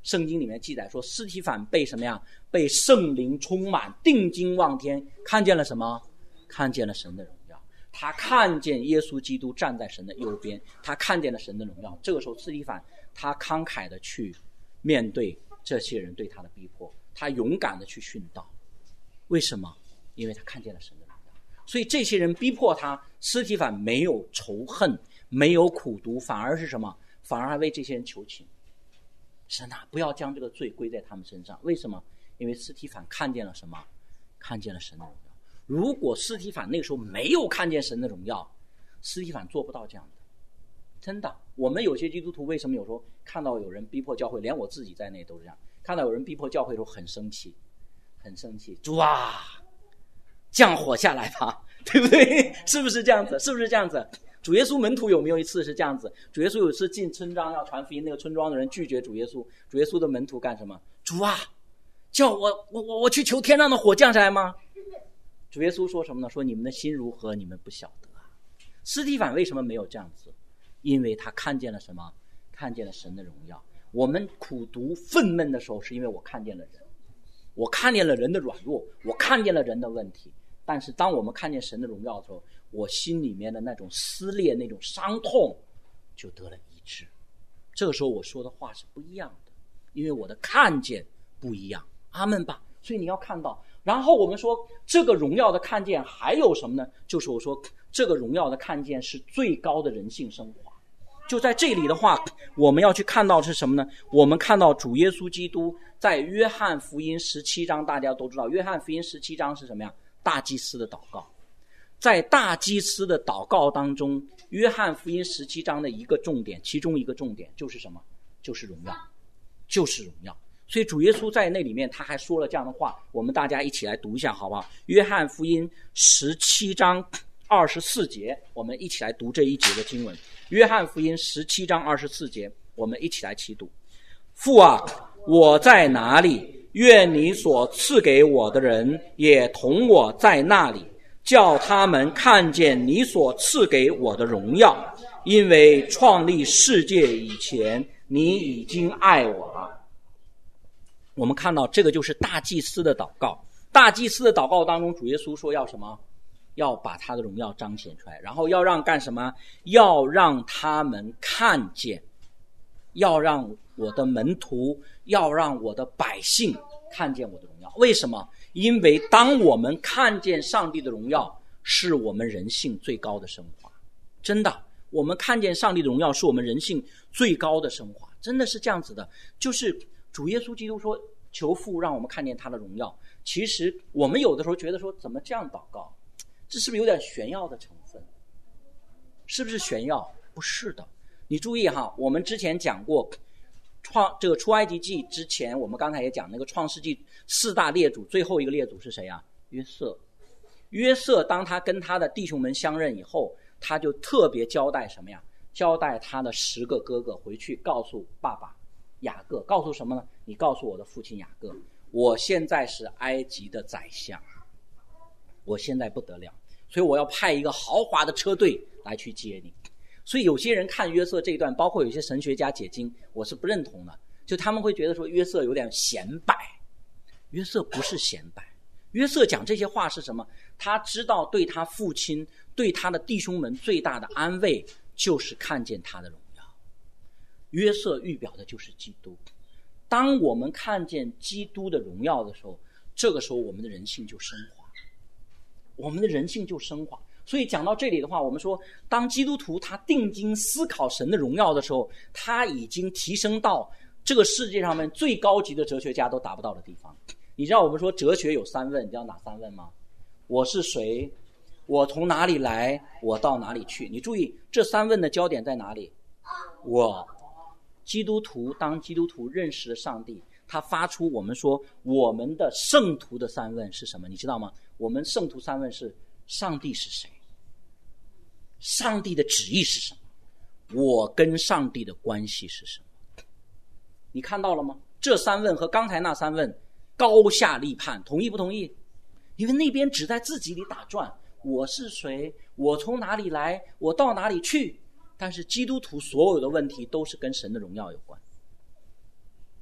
圣经里面记载说，司提反被什么呀？被圣灵充满，定睛望天，看见了什么？看见了神的荣耀。他看见耶稣基督站在神的右边，他看见了神的荣耀。这个时候，司提反他慷慨的去面对这些人对他的逼迫，他勇敢的去殉道。为什么？因为他看见了神的荣耀。所以这些人逼迫他，司提反没有仇恨，没有苦毒，反而是什么？反而还为这些人求情。神啊，不要将这个罪归在他们身上。为什么？因为司提反看见了什么？看见了神的荣耀。如果司提反那个时候没有看见神的荣耀，司提反做不到这样的。真的，我们有些基督徒为什么有时候看到有人逼迫教会，连我自己在内都是这样，看到有人逼迫教会的时候很生气，很生气，主啊，降火下来吧，对不对？是不是这样子？是不是这样子？主耶稣门徒有没有一次是这样子？主耶稣有一次进村庄要传福音，那个村庄的人拒绝主耶稣，主耶稣的门徒干什么？主啊，叫我我我我去求天上的火降下来吗？主耶稣说什么呢？说你们的心如何，你们不晓得啊。司提反为什么没有这样子？因为他看见了什么？看见了神的荣耀。我们苦读愤懑的时候，是因为我看见了人，我看见了人的软弱，我看见了人的问题。但是当我们看见神的荣耀的时候，我心里面的那种撕裂，那种伤痛就得了医治。这个时候我说的话是不一样的，因为我的看见不一样。阿们吧。所以你要看到，然后我们说这个荣耀的看见还有什么呢？就是我说这个荣耀的看见是最高的人性升华。就在这里的话，我们要去看到是什么呢？我们看到主耶稣基督在约翰福音十七章，大家都知道约翰福音十七章是什么呀？大祭司的祷告。在大祭司的祷告当中，约翰福音十七章的一个重点，其中一个重点就是什么？就是荣耀，就是荣耀。所以主耶稣在那里面他还说了这样的话，我们大家一起来读一下好不好？约翰福音十七章二十四节，我们一起来读这一节的经文。约翰福音十七章二十四节，我们一起来齐读。父啊，我在哪里？愿你所赐给我的人也同我在那里，叫他们看见你所赐给我的荣耀，因为创立世界以前，你已经爱我了。我们看到这个就是大祭司的祷告。大祭司的祷告当中，主耶稣说要什么？要把他的荣耀彰显出来，然后要让干什么？要让他们看见，要让我的门徒，要让我的百姓看见我的荣耀。为什么？因为当我们看见上帝的荣耀，是我们人性最高的升华。真的，我们看见上帝的荣耀是我们人性最高的升华，真的是这样子的。就是主耶稣基督说求父让我们看见他的荣耀，其实我们有的时候觉得说怎么这样祷告，这是不是有点炫耀的成分？是不是炫耀？不是的。你注意哈，我们之前讲过创这个出埃及记之前，我们刚才也讲那个创世纪四大列祖，最后一个列祖是谁啊？约瑟。约瑟当他跟他的弟兄们相认以后，他就特别交代什么呀？交代他的十个哥哥回去告诉爸爸雅各，告诉什么呢？你告诉我的父亲雅各，我现在是埃及的宰相，我现在不得了，所以我要派一个豪华的车队来去接你。所以有些人看约瑟这一段，包括有些神学家解经，我是不认同的，就他们会觉得说约瑟有点显摆。约瑟不是显摆，约瑟讲这些话是什么？他知道对他父亲对他的弟兄们最大的安慰就是看见他的荣耀。约瑟预表的就是基督。当我们看见基督的荣耀的时候，这个时候我们的人性就升华，我们的人性就升华。所以讲到这里的话，我们说当基督徒他定睛思考神的荣耀的时候，他已经提升到这个世界上面最高级的哲学家都达不到的地方。你知道我们说哲学有三问，你知道哪三问吗？我是谁？我从哪里来？我到哪里去？你注意这三问的焦点在哪里？我基督徒当基督徒认识了上帝，他发出我们说我们的圣徒的三问是什么？你知道吗？我们圣徒三问是上帝是谁？上帝的旨意是什么？我跟上帝的关系是什么？你看到了吗？这三问和刚才那三问高下立判，同意不同意？因为那边只在自己里打转，我是谁？我从哪里来？我到哪里去？但是基督徒所有的问题都是跟神的荣耀有关。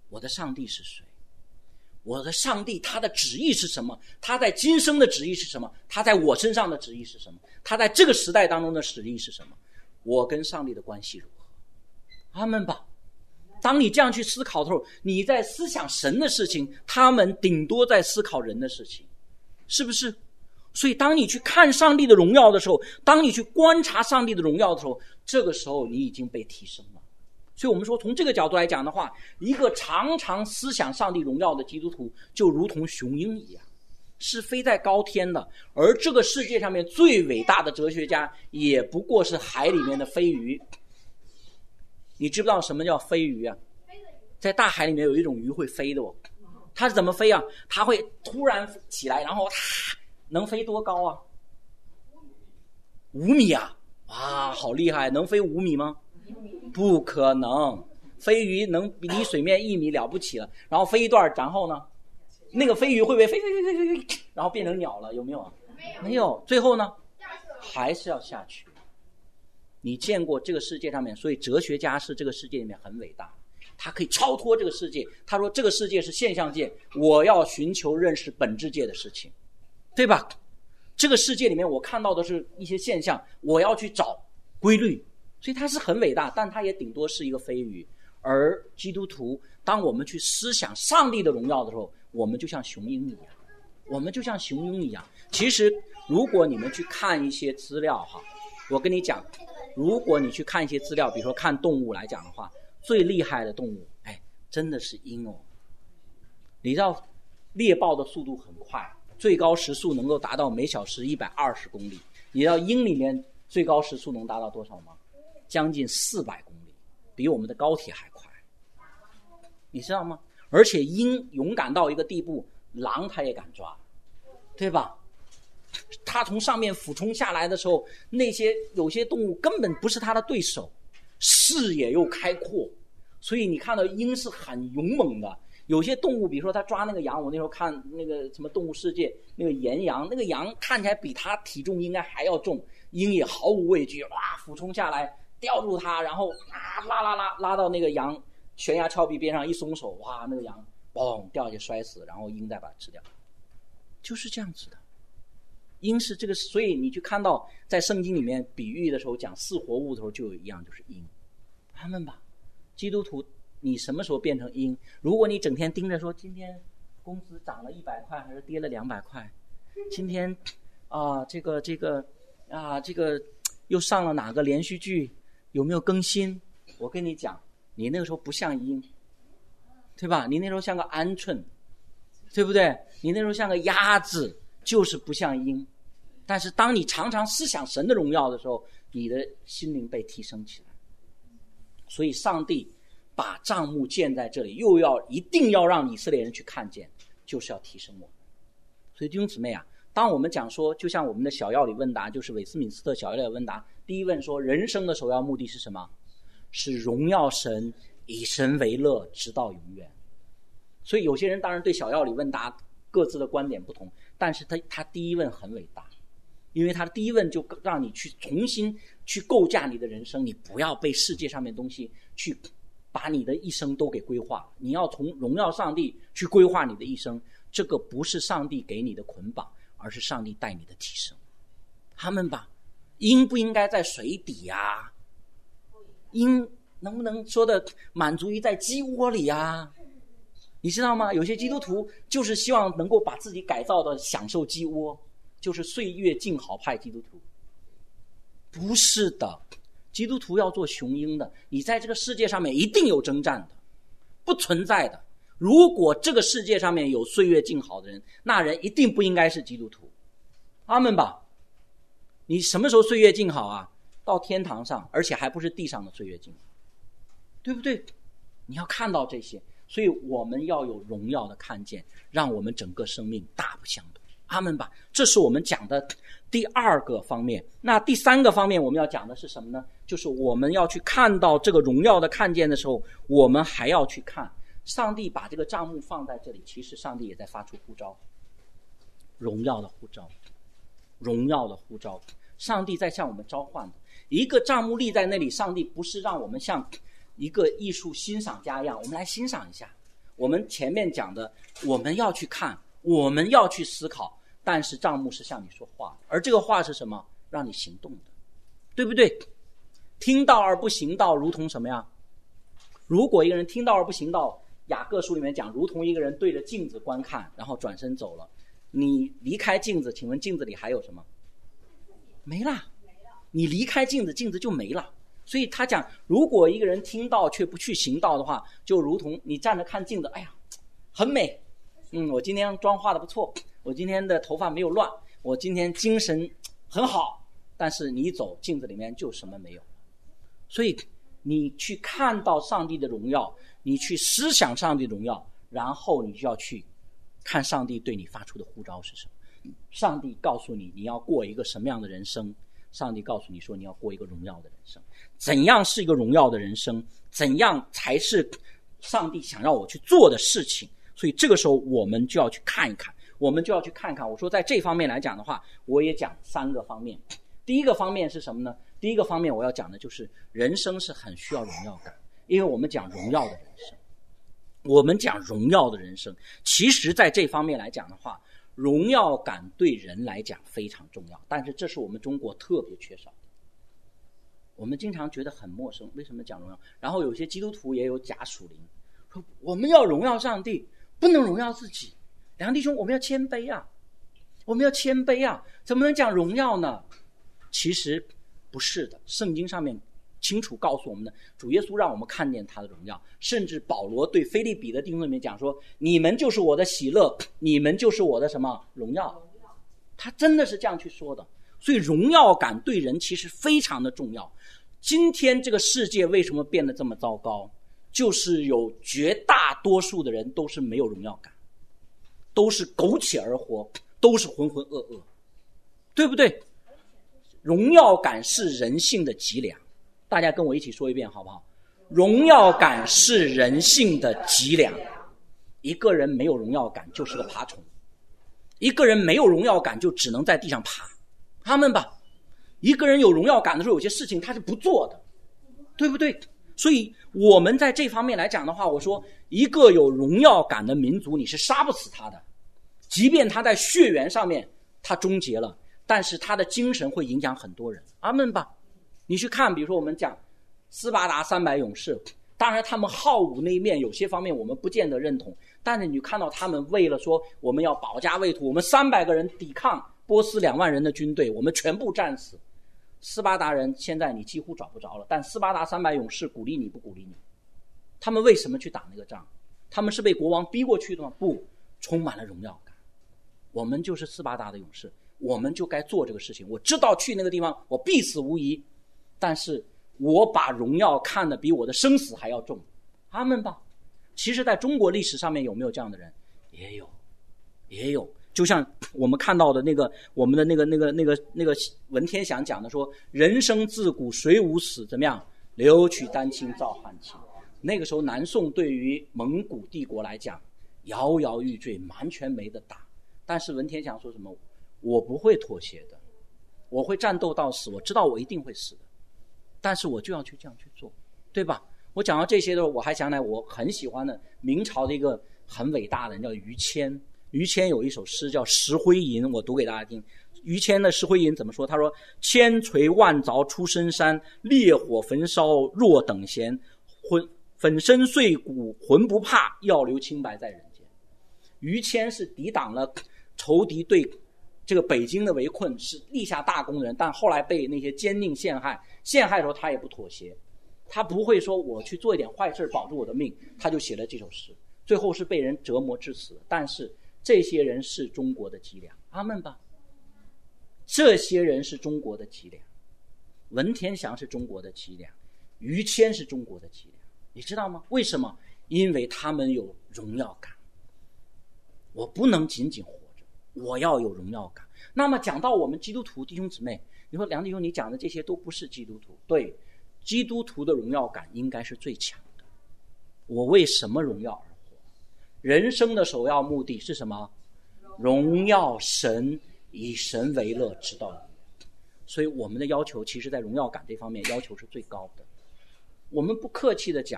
我的上帝是谁？我的上帝他的旨意是什么？他在今生的旨意是什么？他在我身上的旨意是什么？他在这个时代当中的旨意是什么？我跟上帝的关系如何？阿们吧。当你这样去思考的时候，你在思想神的事情，他们顶多在思考人的事情，是不是？所以当你去看上帝的荣耀的时候，当你去观察上帝的荣耀的时候，这个时候你已经被提升了。所以我们说从这个角度来讲的话，一个常常思想上帝荣耀的基督徒就如同雄鹰一样，是飞在高天的。而这个世界上面最伟大的哲学家也不过是海里面的飞鱼。你知不知道什么叫飞鱼啊？在大海里面有一种鱼会飞的哦，它是怎么飞啊？它会突然起来，然后它能飞多高啊？五米啊！哇，好厉害！能飞五米吗？不可能。飞鱼能离水面一米了不起了，然后飞一段，然后呢，那个飞鱼会不会飞飞飞飞飞飞，然后变成鸟了？有没有啊？没有。最后呢，还是要下去。你见过这个世界上面，所以哲学家是这个世界里面很伟大，他可以超脱这个世界。他说这个世界是现象界，我要寻求认识本质界的事情，对吧？这个世界里面我看到的是一些现象，我要去找规律，所以他是很伟大，但他也顶多是一个飞鱼。而基督徒，当我们去思想上帝的荣耀的时候，我们就像雄鹰一样，我们就像雄鹰一样。其实如果你们去看一些资料哈，我跟你讲，如果你去看一些资料，比如说看动物来讲的话，最厉害的动物，哎，真的是鹰哦。你知道猎豹的速度很快，最高时速能够达到每小时一百二十公里。你知道鹰里面最高时速能达到多少吗？将近四百公里，比我们的高铁还快。你知道吗？而且鹰勇敢到一个地步，狼它也敢抓，对吧？它从上面俯冲下来的时候，那些有些动物根本不是它的对手，视野又开阔，所以你看到鹰是很勇猛的。有些动物比如说它抓那个羊，我那时候看那个什么动物世界，那个岩羊，那个羊看起来比它体重应该还要重，鹰也毫无畏惧，哇，俯冲下来吊住它，然后啊拉拉拉拉到那个羊悬崖峭壁边上，一松手，哇，那个羊嘣掉下去摔死，然后鹰再把它吃掉，就是这样子的。鹰是这个，所以你去看到在圣经里面比喻的时候讲四活物的时候就有一样，就是鹰。他们吧，基督徒，你什么时候变成鹰？如果你整天盯着说今天工资涨了一百块还是跌了两百块，今天啊这个这个啊这个又上了哪个连续剧，有没有更新？我跟你讲，你那个时候不像鹰，对吧？你那时候像个鹌鹑，对不对？你那时候像个鸭子，就是不像鹰。但是当你常常思想神的荣耀的时候，你的心灵被提升起来。所以上帝把帐幕建在这里，又要一定要让以色列人去看见，就是要提升我们。所以弟兄姊妹啊，当我们讲说，就像我们的小要理问答，就是韦斯敏斯特小要理问答，第一问说人生的首要目的是什么？是荣耀神，以神为乐，直到永远。所以有些人当然对小要理问答各自的观点不同，但是他他第一问很伟大，因为他的第一问就让你去重新去构架你的人生，你不要被世界上面的东西去把你的一生都给规划了，你要从荣耀上帝去规划你的一生。这个不是上帝给你的捆绑，而是上帝带你的提升。他们吧，应不应该在水底啊？应能不能说的满足于在鸡窝里啊？你知道吗？有些基督徒就是希望能够把自己改造的享受鸡窝，就是岁月静好派基督徒。不是的，基督徒要做雄鹰的，你在这个世界上面一定有征战的，不存在的。如果这个世界上面有岁月静好的人，那人一定不应该是基督徒。阿们吧。你什么时候岁月静好啊？到天堂上，而且还不是地上的岁月静好，对不对？你要看到这些，所以我们要有荣耀的看见，让我们整个生命大不相同。阿们吧。这是我们讲的第二个方面。那第三个方面我们要讲的是什么呢？就是我们要去看到这个荣耀的看见的时候，我们还要去看上帝把这个帐幕放在这里，其实上帝也在发出呼召，荣耀的呼召，荣耀的呼召，上帝在向我们召唤的。一个帐幕立在那里，上帝不是让我们像一个艺术欣赏家一样，我们来欣赏一下。 我们前面讲的，我们要去看，我们要去思考，但是帐幕是向你说话，而这个话是什么？让你行动的，对不对？听道而不行道，如同什么呀？如果一个人听道而不行道，雅各书里面讲，如同一个人对着镜子观看，然后转身走了。你离开镜子，请问镜子里还有什么？没了。你离开镜子，镜子就没了。所以他讲，如果一个人听道却不去行道的话，就如同你站着看镜子，哎呀，很美，嗯，我今天妆化的不错，我今天的头发没有乱，我今天精神很好，但是你一走，镜子里面就什么没有。所以你去看到上帝的荣耀，你去思想上帝的荣耀，然后你就要去看上帝对你发出的呼召是什么。上帝告诉你你要过一个什么样的人生，上帝告诉你说你要过一个荣耀的人生。怎样是一个荣耀的人生？怎样才是上帝想让我去做的事情？所以这个时候我们就要去看一看，我们就要去看看。我说在这方面来讲的话，我也讲三个方面。第一个方面是什么呢？第一个方面我要讲的就是人生是很需要荣耀感，因为我们讲荣耀的人生，我们讲荣耀的人生，其实在这方面来讲的话，荣耀感对人来讲非常重要，但是这是我们中国特别缺少的。我们经常觉得很陌生，为什么讲荣耀？然后有些基督徒也有假属灵，说我们要荣耀上帝，不能荣耀自己。梁弟兄，我们要谦卑啊，我们要谦卑啊，怎么能讲荣耀呢？其实不是的，圣经上面清楚告诉我们的，主耶稣让我们看见他的荣耀，甚至保罗对腓立比的弟兄里面讲说，你们就是我的喜乐，你们就是我的什么荣耀，他真的是这样去说的。所以荣耀感对人其实非常的重要。今天这个世界为什么变得这么糟糕？就是有绝大多数的人都是没有荣耀感，都是苟且而活，都是浑浑噩噩，对不对？荣耀感是人性的脊梁，大家跟我一起说一遍好不好？荣耀感是人性的脊梁。一个人没有荣耀感就是个爬虫，一个人没有荣耀感就只能在地上爬，他们吧。一个人有荣耀感的时候，有些事情他是不做的，对不对？所以我们在这方面来讲的话，我说一个有荣耀感的民族，你是杀不死他的，即便他在血缘上面他终结了，但是他的精神会影响很多人。阿们吧。你去看，比如说我们讲斯巴达三百勇士，当然他们好武那一面有些方面我们不见得认同，但是你看到他们为了说我们要保家卫土，我们三百个人抵抗波斯两万人的军队，我们全部战死。斯巴达人现在你几乎找不着了，但斯巴达三百勇士鼓励你不鼓励你？他们为什么去打那个仗？他们是被国王逼过去的吗？不，充满了荣耀感。我们就是斯巴达的勇士，我们就该做这个事情。我知道去那个地方我必死无疑，但是我把荣耀看得比我的生死还要重。阿们吧。其实在中国历史上面有没有这样的人？也有，也有。就像我们看到的那个我们的那个那个那个那个文天祥讲的说，人生自古谁无死，怎么样，留取丹青照汗青。那个时候南宋对于蒙古帝国来讲摇摇欲坠，完全没得打。但是文天祥说什么？我不会妥协的，我会战斗到死，我知道我一定会死的，但是我就要去这样去做，对吧？我讲到这些的时候，我还想起来我很喜欢的明朝的一个很伟大的人叫于谦。于谦有一首诗叫《石灰吟》，我读给大家听。于谦的《石灰吟》怎么说？他说：千锤万凿出深山，烈火焚烧若等闲，魂粉身碎骨魂不怕，要留清白在人间。于谦是抵挡了仇敌对这个北京的围困，是立下大功的人，但后来被那些奸佞陷害，陷害的时候他也不妥协，他不会说我去做一点坏事保住我的命，他就写了这首诗，最后是被人折磨致死。但是这些人是中国的脊梁，阿们吧。这些人是中国的脊梁，文天祥是中国的脊梁，于谦是中国的脊梁，你知道吗？为什么？因为他们有荣耀感。我不能仅仅活着，我要有荣耀感。那么讲到我们基督徒弟兄姊妹，你说梁弟兄你讲的这些都不是基督徒，对，基督徒的荣耀感应该是最强的。我为什么荣耀而活？人生的首要目的是什么？荣耀神，以神为乐，直到永远。所以我们的要求其实在荣耀感这方面要求是最高的。我们不客气的讲，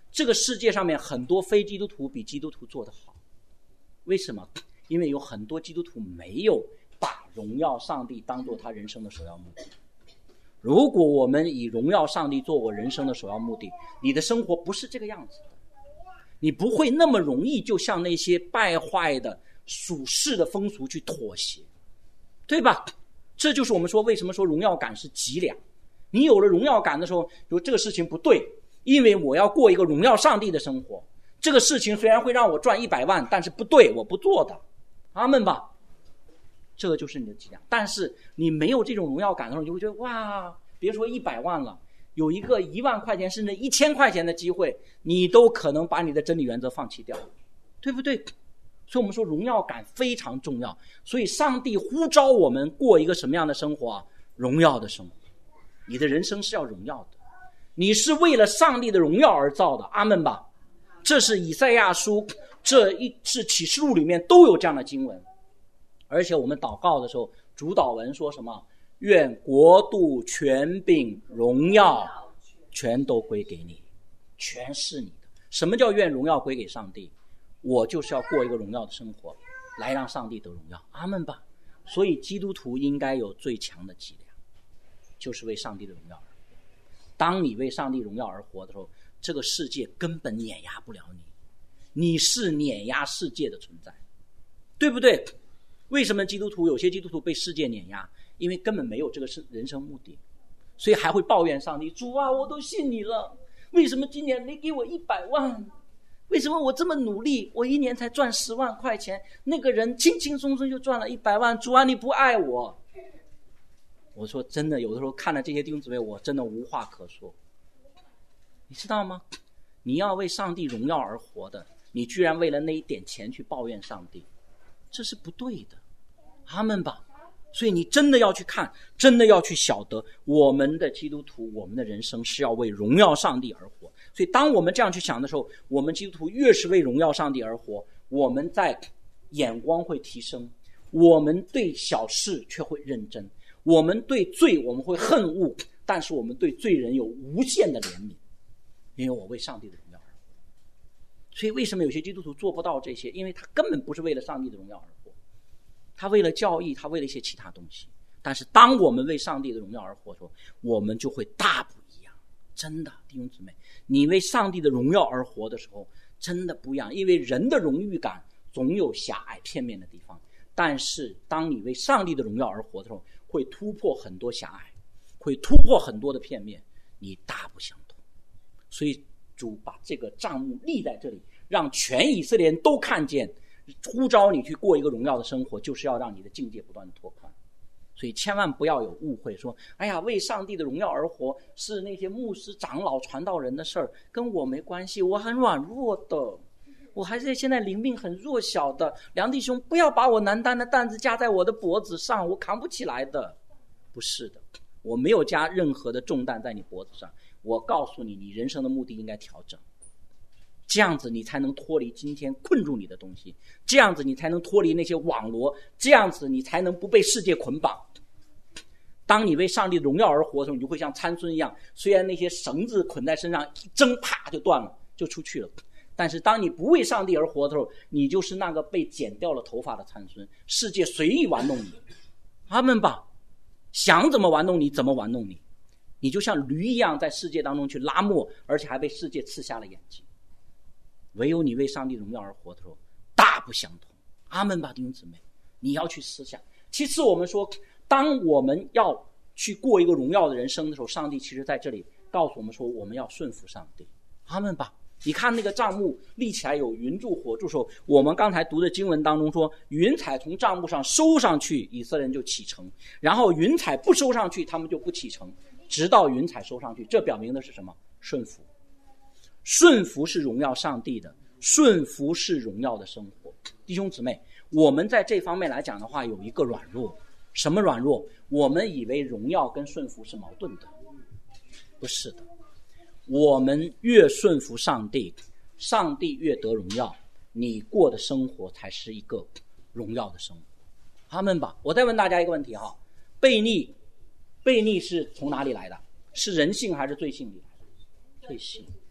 这个世界上面很多非基督徒比基督徒做得好。为什么？因为有很多基督徒没有把荣耀上帝当作他人生的首要目的。如果我们以荣耀上帝做我人生的首要目的，你的生活不是这个样子的，你不会那么容易就向那些败坏的属世的风俗去妥协，对吧？这就是我们说为什么说荣耀感是脊梁。你有了荣耀感的时候，说这个事情不对，因为我要过一个荣耀上帝的生活，这个事情虽然会让我赚一百万，但是不对，我不做的。阿们吧。这个就是你的脊梁。但是你没有这种荣耀感的时候，你就会觉得哇，别说一百万了，有一个一万块钱甚至一千块钱的机会，你都可能把你的真理原则放弃掉，对不对？所以我们说荣耀感非常重要。所以上帝呼召我们过一个什么样的生活啊？荣耀的生活。你的人生是要荣耀的，你是为了上帝的荣耀而造的。阿们吧。这是以赛亚书，这一是启示录里面都有这样的经文。而且我们祷告的时候，主祷文说什么？愿国度、权柄、荣耀全都归给你，全是你的。什么叫愿荣耀归给上帝？我就是要过一个荣耀的生活，来让上帝得荣耀。阿们吧。所以基督徒应该有最强的脊梁，就是为上帝的荣耀而活。当你为上帝荣耀而活的时候，这个世界根本碾压不了你，你是碾压世界的存在，对不对？为什么基督徒有些基督徒被世界碾压？因为根本没有这个人生目的，所以还会抱怨上帝，主啊，我都信你了，为什么今年没给我一百万？为什么我这么努力，我一年才赚十万块钱，那个人轻轻松松就赚了一百万，主啊，你不爱我。我说真的，有的时候看了这些弟兄姊妹，我真的无话可说。你知道吗？你要为上帝荣耀而活的，你居然为了那一点钱去抱怨上帝，这是不对的。阿们吧。所以你真的要去看，真的要去晓得，我们的基督徒，我们的人生是要为荣耀上帝而活。所以当我们这样去想的时候，我们基督徒越是为荣耀上帝而活，我们在眼光会提升，我们对小事却会认真，我们对罪我们会恨恶，但是我们对罪人有无限的怜悯，因为我为上帝的荣耀而活。所以为什么有些基督徒做不到这些？因为他根本不是为了上帝的荣耀而活，他为了教义，他为了一些其他东西。但是当我们为上帝的荣耀而活的时候，我们就会大不一样。真的，弟兄姊妹，你为上帝的荣耀而活的时候真的不一样。因为人的荣誉感总有狭隘片面的地方，但是当你为上帝的荣耀而活的时候，会突破很多狭隘，会突破很多的片面，你大不相同。所以主把这个帐幕立在这里，让全以色列人都看见，呼召你去过一个荣耀的生活，就是要让你的境界不断的拓宽。所以千万不要有误会，说哎呀，为上帝的荣耀而活是那些牧师长老传道人的事儿，跟我没关系，我很软弱的，我还是现在灵命很弱小的，梁弟兄不要把我难担的担子加在我的脖子上，我扛不起来的。不是的，我没有加任何的重担在你脖子上，我告诉你，你人生的目的应该调整，这样子你才能脱离今天困住你的东西，这样子你才能脱离那些网罗，这样子你才能不被世界捆绑。当你为上帝的荣耀而活的时候，你就会像参孙一样，虽然那些绳子捆在身上一挣啪就断了，就出去了，但是当你不为上帝而活的时候，你就是那个被剪掉了头发的参孙，世界随意玩弄你。阿们吧。想怎么玩弄你怎么玩弄你，你就像驴一样在世界当中去拉磨，而且还被世界刺瞎了眼睛。唯有你为上帝荣耀而活的时候，大不相同。阿们吧，弟兄姊妹，你要去思想。其次我们说，当我们要去过一个荣耀的人生的时候，上帝其实在这里告诉我们说，我们要顺服上帝。阿们吧。你看那个帐幕立起来有云柱火柱的时候，我们刚才读的经文当中说，云彩从帐幕上收上去，以色列人就启程，然后云彩不收上去，他们就不启程，直到云彩收上去。这表明的是什么？顺服。顺服是荣耀上帝的，顺服是荣耀的生活。弟兄姊妹，我们在这方面来讲的话，有一个软弱。什么软弱？我们以为荣耀跟顺服是矛盾的，不是的。我们越顺服上帝，上帝越得荣耀，你过的生活才是一个荣耀的生活。阿们吧。我再问大家一个问题哈，悖逆悖逆是从哪里来的？是人性还是罪性里来的？罪性。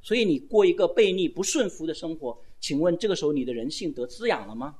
所以你过一个悖逆不顺服的生活，请问这个时候你的人性得滋养了吗？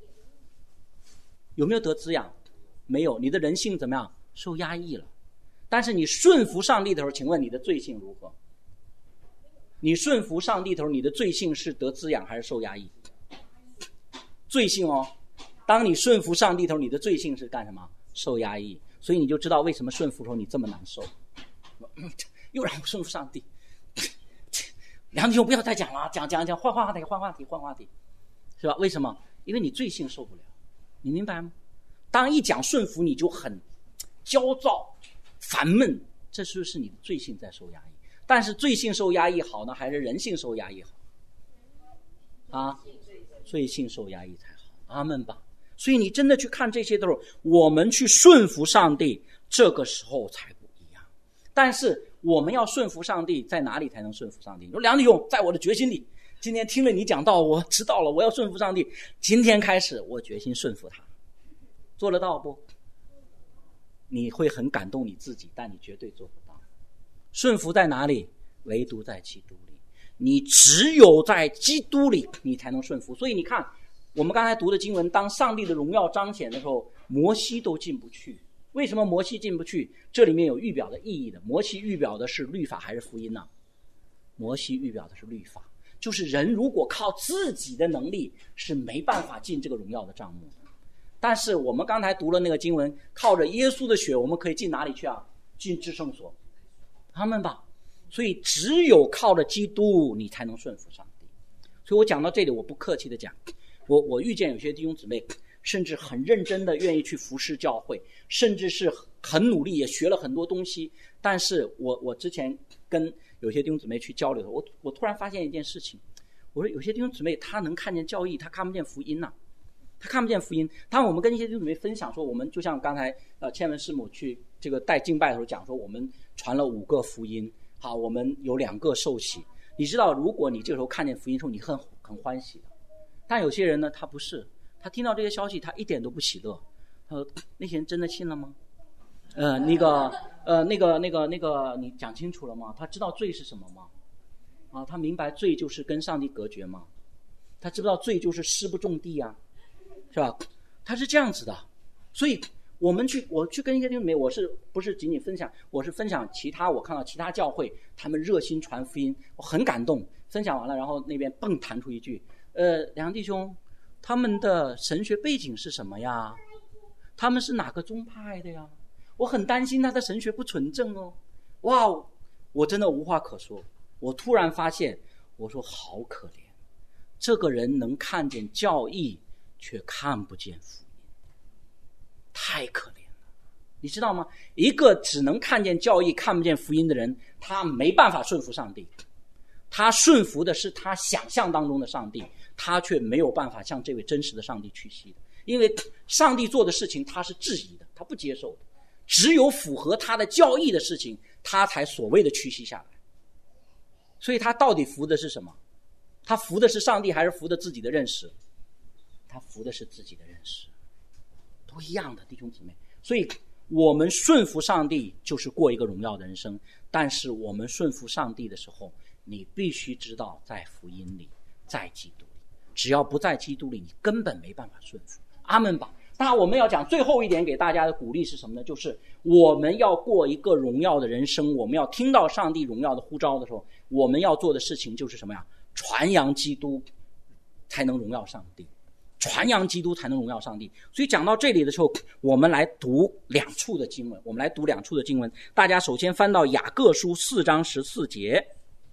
有没有得滋养？没有，你的人性怎么样？受压抑了。但是你顺服上帝的时候，请问你的罪性如何？你顺服上帝的时候，你的罪性是得滋养还是受压抑？罪性哦，当你顺服上帝的时候，你的罪性是干什么？受压抑。所以你就知道为什么顺服的时候你这么难受。又让我顺服上帝，梁弟兄不要再讲了，讲讲讲，换话题，换话题，换话题，是吧？为什么？因为你罪性受不了，你明白吗？当一讲顺服，你就很焦躁、烦闷，这是不是你的罪性在受压抑？但是罪性受压抑好呢，还是人性受压抑好？啊，罪性受压抑才好。阿们吧。所以你真的去看这些的时候，我们去顺服上帝，这个时候才不一样。但是我们要顺服上帝，在哪里才能顺服上帝？你说梁弟兄，在我的决心里，今天听了你讲道，我知道了，我要顺服上帝，今天开始我决心顺服他，做得到不？你会很感动你自己，但你绝对做不到。顺服在哪里？唯独在基督里。你只有在基督里，你才能顺服。所以你看我们刚才读的经文，当上帝的荣耀彰显的时候，摩西都进不去。为什么摩西进不去？这里面有预表的意义的。摩西预表的是律法还是福音呢？摩西预表的是律法，就是人如果靠自己的能力是没办法进这个荣耀的帐幕的。但是我们刚才读了那个经文，靠着耶稣的血，我们可以进哪里去啊？进至圣所。他们吧，所以只有靠着基督，你才能顺服上帝。所以我讲到这里，我不客气的讲，我我遇见有些弟兄姊妹，甚至很认真的愿意去服侍教会，甚至是很努力，也学了很多东西。但是我我之前跟有些弟兄姊妹去交流，我我突然发现一件事情，我说有些弟兄姊妹他能看见教义，他看不见福音呐、啊，他看不见福音。当我们跟一些弟兄姊妹分享说，我们就像刚才呃倩文师母去这个带敬拜的时候讲说，我们传了五个福音，好，我们有两个受洗。你知道，如果你这个时候看见福音的时候，你很很欢喜的。但有些人呢，他不是，他听到这些消息，他一点都不喜乐。他说：“那些人真的信了吗？呃，那个，呃，那个，那个，那个，你讲清楚了吗？他知道罪是什么吗？啊，他明白罪就是跟上帝隔绝吗？他知不知道罪就是师不种地啊，是吧？他是这样子的。所以我们去，我去跟一些弟兄姊妹，我是不是仅仅分享？我是分享其他，我看到其他教会他们热心传福音，我很感动。分享完了，然后那边蹦弹出一句。”呃，梁弟兄，他们的神学背景是什么呀？他们是哪个宗派的呀？我很担心他的神学不纯正哦。哇，我真的无话可说。我突然发现，我说好可怜，这个人能看见教义，却看不见福音，太可怜了。你知道吗？一个只能看见教义，看不见福音的人，他没办法顺服上帝。他顺服的是他想象当中的上帝，他却没有办法向这位真实的上帝屈膝的，因为上帝做的事情他是质疑的，他不接受的，只有符合他的教义的事情，他才所谓的屈膝下来。所以他到底服的是什么？他服的是上帝还是服的自己的认识？他服的是自己的认识，都一样的，弟兄姊妹。所以我们顺服上帝就是过一个荣耀的人生，但是我们顺服上帝的时候，你必须知道在福音里，在基督里，只要不在基督里，你根本没办法顺服。阿们吧。当然我们要讲最后一点给大家的鼓励是什么呢？就是我们要过一个荣耀的人生，我们要听到上帝荣耀的呼召的时候，我们要做的事情就是什么呀？传扬基督才能荣耀上帝，传扬基督才能荣耀上帝。所以讲到这里的时候，我们来读两处的经文，我们来读两处的经文。大家首先翻到雅各书四章十四节。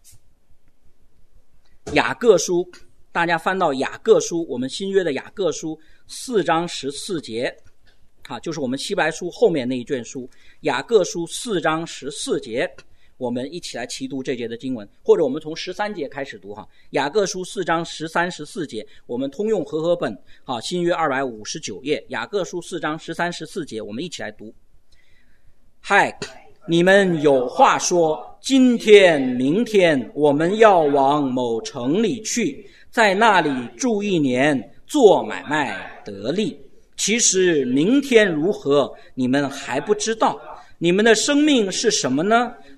雅各书，大家翻到雅各书，我们新约的雅各书四章十四节，啊，就是我们希伯来书后面那一卷书，雅各书四章十四节，我们一起来齐读这节的经文，或者我们从十三节开始读哈。雅各书四章十三、十四节，我们通用和合本，啊，新约二百五十九页，雅各书四章十三、十四节，我们一起来读。嗨，你们有话说，今天明天我们要往某城里去，在那里住一年，做买卖得利。其实明天如何，你们还不知道。你们的生命是什么呢？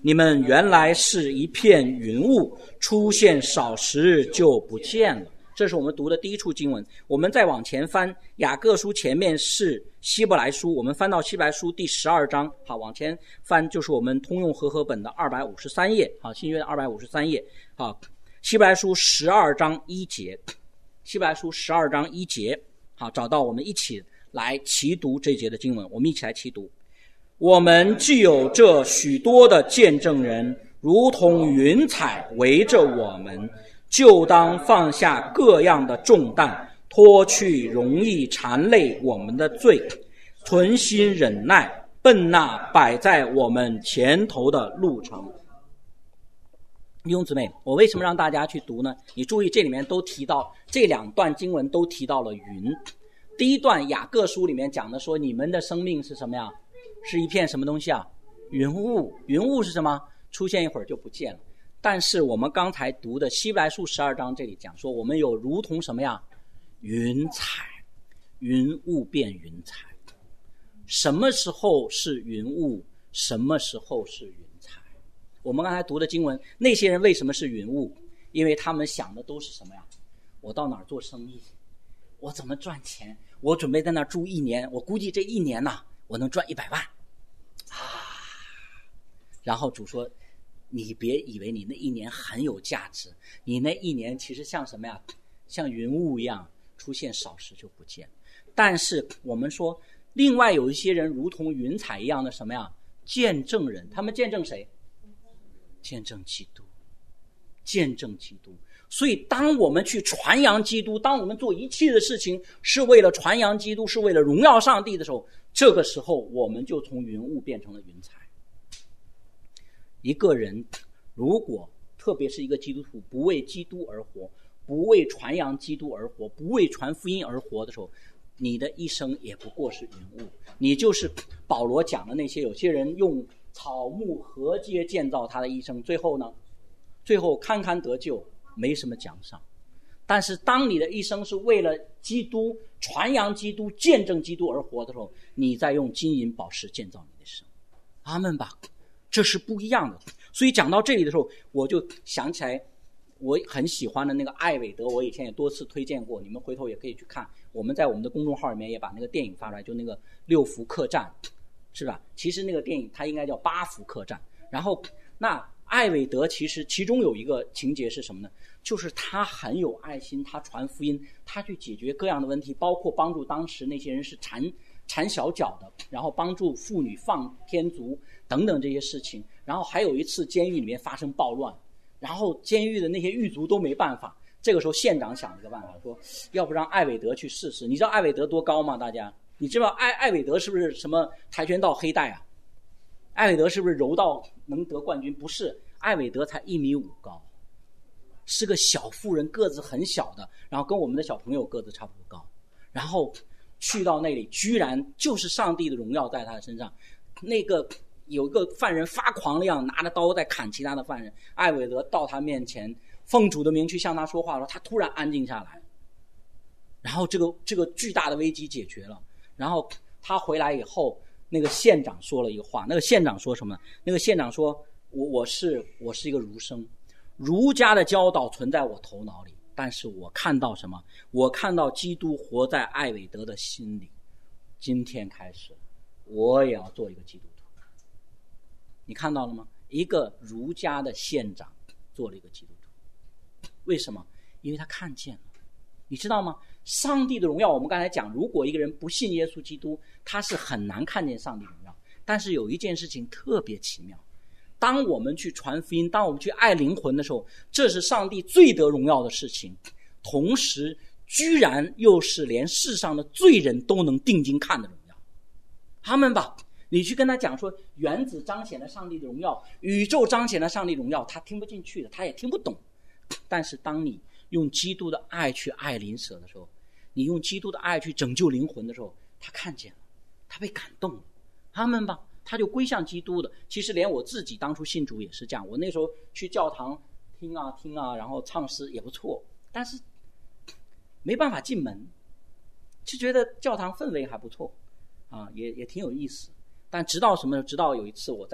你们原来是一片云雾，出现少时就不见了。这是我们读的第一处经文。我们再往前翻，雅各书前面是希伯来书，我们翻到希伯来书第十二章，好，往前翻就是我们通用和合本的二百五十三页，好，新约的二百五十三页，好，希伯来书十二章一节，希伯来书十二章一节，好，找到，我们一起来齐读这节的经文，我们一起来齐读。我们既有这许多的见证人，如同云彩围着我们，就当放下各样的重担，脱去容易缠累我们的罪，存心忍耐，奔那摆在我们前头的路程。弟兄姊妹，我为什么让大家去读呢？你注意这里面都提到，这两段经文都提到了云。第一段雅各书里面讲的说，你们的生命是什么呀？是一片什么东西啊？云雾。云雾是什么？出现一会儿就不见了。但是我们刚才读的希伯来书十二章这里讲说，我们有如同什么呀？云彩，云雾变云彩。什么时候是云雾？什么时候是云彩？我们刚才读的经文，那些人为什么是云雾？因为他们想的都是什么呀？我到哪儿做生意？我怎么赚钱？我准备在那儿住一年，我估计这一年呐，我能赚一百万啊！然后主说，你别以为你那一年很有价值，你那一年其实像什么呀？像云雾一样，出现少时就不见。但是我们说，另外有一些人如同云彩一样的什么呀？见证人。他们见证谁？见证基督，见证基督。所以当我们去传扬基督，当我们做一切的事情是为了传扬基督，是为了荣耀上帝的时候，这个时候我们就从云雾变成了云彩。一个人如果特别是一个基督徒不为基督而活，不为传扬基督而活，不为传福音而活的时候，你的一生也不过是云雾。你就是保罗讲的那些，有些人用草木禾秸建造他的一生，最后呢，最后堪堪得救，没什么奖赏。但是当你的一生是为了基督、传扬基督、见证基督而活的时候，你在用金银宝石建造你的生。阿们吧，这是不一样的。所以讲到这里的时候，我就想起来我很喜欢的那个艾伟德，我以前也多次推荐过，你们回头也可以去看。我们在我们的公众号里面也把那个电影发出来，就那个六福客栈，是吧？其实那个电影它应该叫八福客栈。然后那艾伟德其实其中有一个情节是什么呢？就是他很有爱心，他传福音，他去解决各样的问题，包括帮助当时那些人是缠缠小脚的，然后帮助妇女放天足等等这些事情。然后还有一次监狱里面发生暴乱，然后监狱的那些狱卒都没办法，这个时候县长想了一个办法，说要不让艾伟德去试试。你知道艾伟德多高吗？大家你知道艾艾伟德是不是什么跆拳道黑带啊？艾伟德是不是柔道能得冠军？不是，艾伟德才一米五高，是个小妇人，个子很小的，然后跟我们的小朋友个子差不多高。然后去到那里，居然就是上帝的荣耀在他的身上。那个有一个犯人发狂了一样，拿着刀在砍其他的犯人。艾伟德到他面前，奉主的名去向他说话的时候，他突然安静下来。然后这个这个巨大的危机解决了。然后他回来以后，那个县长说了一个话。那个县长说什么？那个县长说：“我我是我是一个儒生，儒家的教导存在我头脑里，但是我看到什么？我看到基督活在艾伟德的心里。今天开始，我也要做一个基督徒。”你看到了吗？一个儒家的县长做了一个基督徒，为什么？因为他看见了。你知道吗？上帝的荣耀，我们刚才讲，如果一个人不信耶稣基督，他是很难看见上帝荣耀。但是有一件事情特别奇妙，当我们去传福音，当我们去爱灵魂的时候，这是上帝最得荣耀的事情，同时居然又是连世上的罪人都能定睛看的荣耀。阿们吧。你去跟他讲说原子彰显了上帝的荣耀，宇宙彰显了上帝的荣耀，他听不进去的，他也听不懂。但是当你用基督的爱去爱邻舍的时候，你用基督的爱去拯救灵魂的时候，他看见了，他被感动了。阿们吧，他就归向基督的。其实连我自己当初信主也是这样，我那时候去教堂听啊听啊，然后唱诗也不错，但是没办法进门，就觉得教堂氛围还不错啊，也也挺有意思。但直到什么？直到有一次我在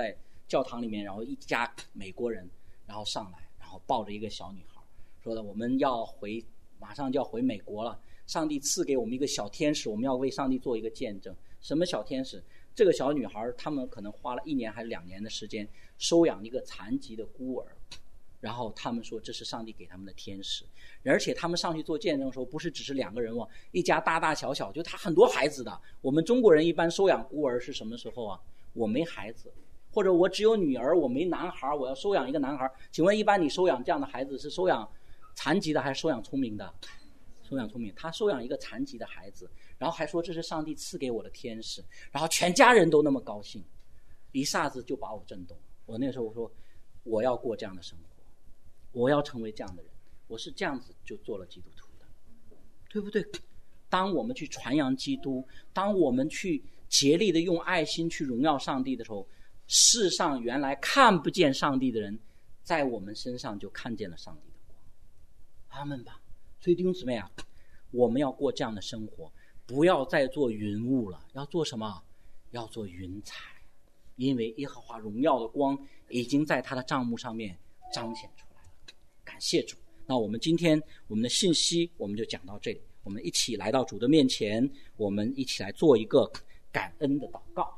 教堂里面，然后一家美国人然后上来，然后抱着一个小女孩，说的我们要回，马上就要回美国了，上帝赐给我们一个小天使，我们要为上帝做一个见证。什么小天使？这个小女孩他们可能花了一年还是两年的时间收养一个残疾的孤儿，然后他们说这是上帝给他们的天使。而且他们上去做见证的时候，不是只是两个人哦，一家大大小小，就他很多孩子的。我们中国人一般收养孤儿是什么时候啊？我没孩子，或者我只有女儿，我没男孩，我要收养一个男孩。请问一般你收养这样的孩子是收养残疾的还是收养聪明的？收养聪明。他收养一个残疾的孩子，然后还说这是上帝赐给我的天使，然后全家人都那么高兴，一下子就把我震动。我那时候我说我要过这样的生活，我要成为这样的人，我是这样子就做了基督徒的，对不对？当我们去传扬基督，当我们去竭力的用爱心去荣耀上帝的时候，世上原来看不见上帝的人，在我们身上就看见了上帝的光。阿们吧。所以弟兄姊妹啊，我们要过这样的生活，不要再做云雾了，要做什么？要做云彩，因为耶和华荣耀的光已经在他的帐幕上面彰显出来了。感谢主。那我们今天我们的信息我们就讲到这里，我们一起来到主的面前，我们一起来做一个感恩的祷告。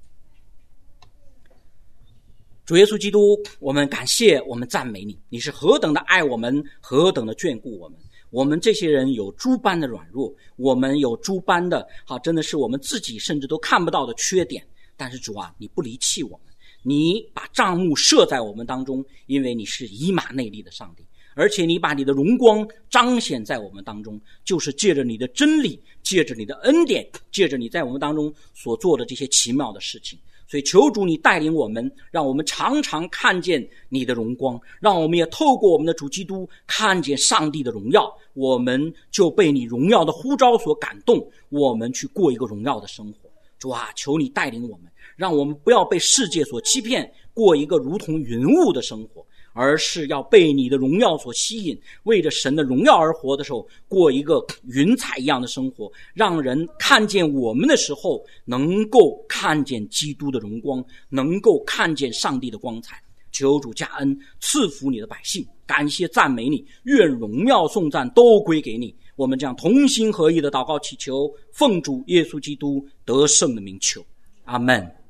主耶稣基督，我们感谢，我们赞美你，你是何等的爱我们，何等的眷顾我们。我们这些人有诸般的软弱，我们有诸般的好，真的是我们自己甚至都看不到的缺点，但是主啊，你不离弃我们，你把帐幕设在我们当中，因为你是以马内利的上帝，而且你把你的荣光彰显在我们当中，就是借着你的真理，借着你的恩典，借着你在我们当中所做的这些奇妙的事情。所以求主你带领我们，让我们常常看见你的荣光，让我们也透过我们的主基督看见上帝的荣耀，我们就被你荣耀的呼召所感动，我们去过一个荣耀的生活。主啊，求你带领我们，让我们不要被世界所欺骗，过一个如同云雾的生活，而是要被你的荣耀所吸引，为着神的荣耀而活的时候，过一个云彩一样的生活，让人看见我们的时候能够看见基督的荣光，能够看见上帝的光彩。求主加恩赐福你的百姓，感谢赞美你，愿荣耀颂赞都归给你。我们将同心合意的祷告祈求，奉主耶稣基督得胜的名求，阿们。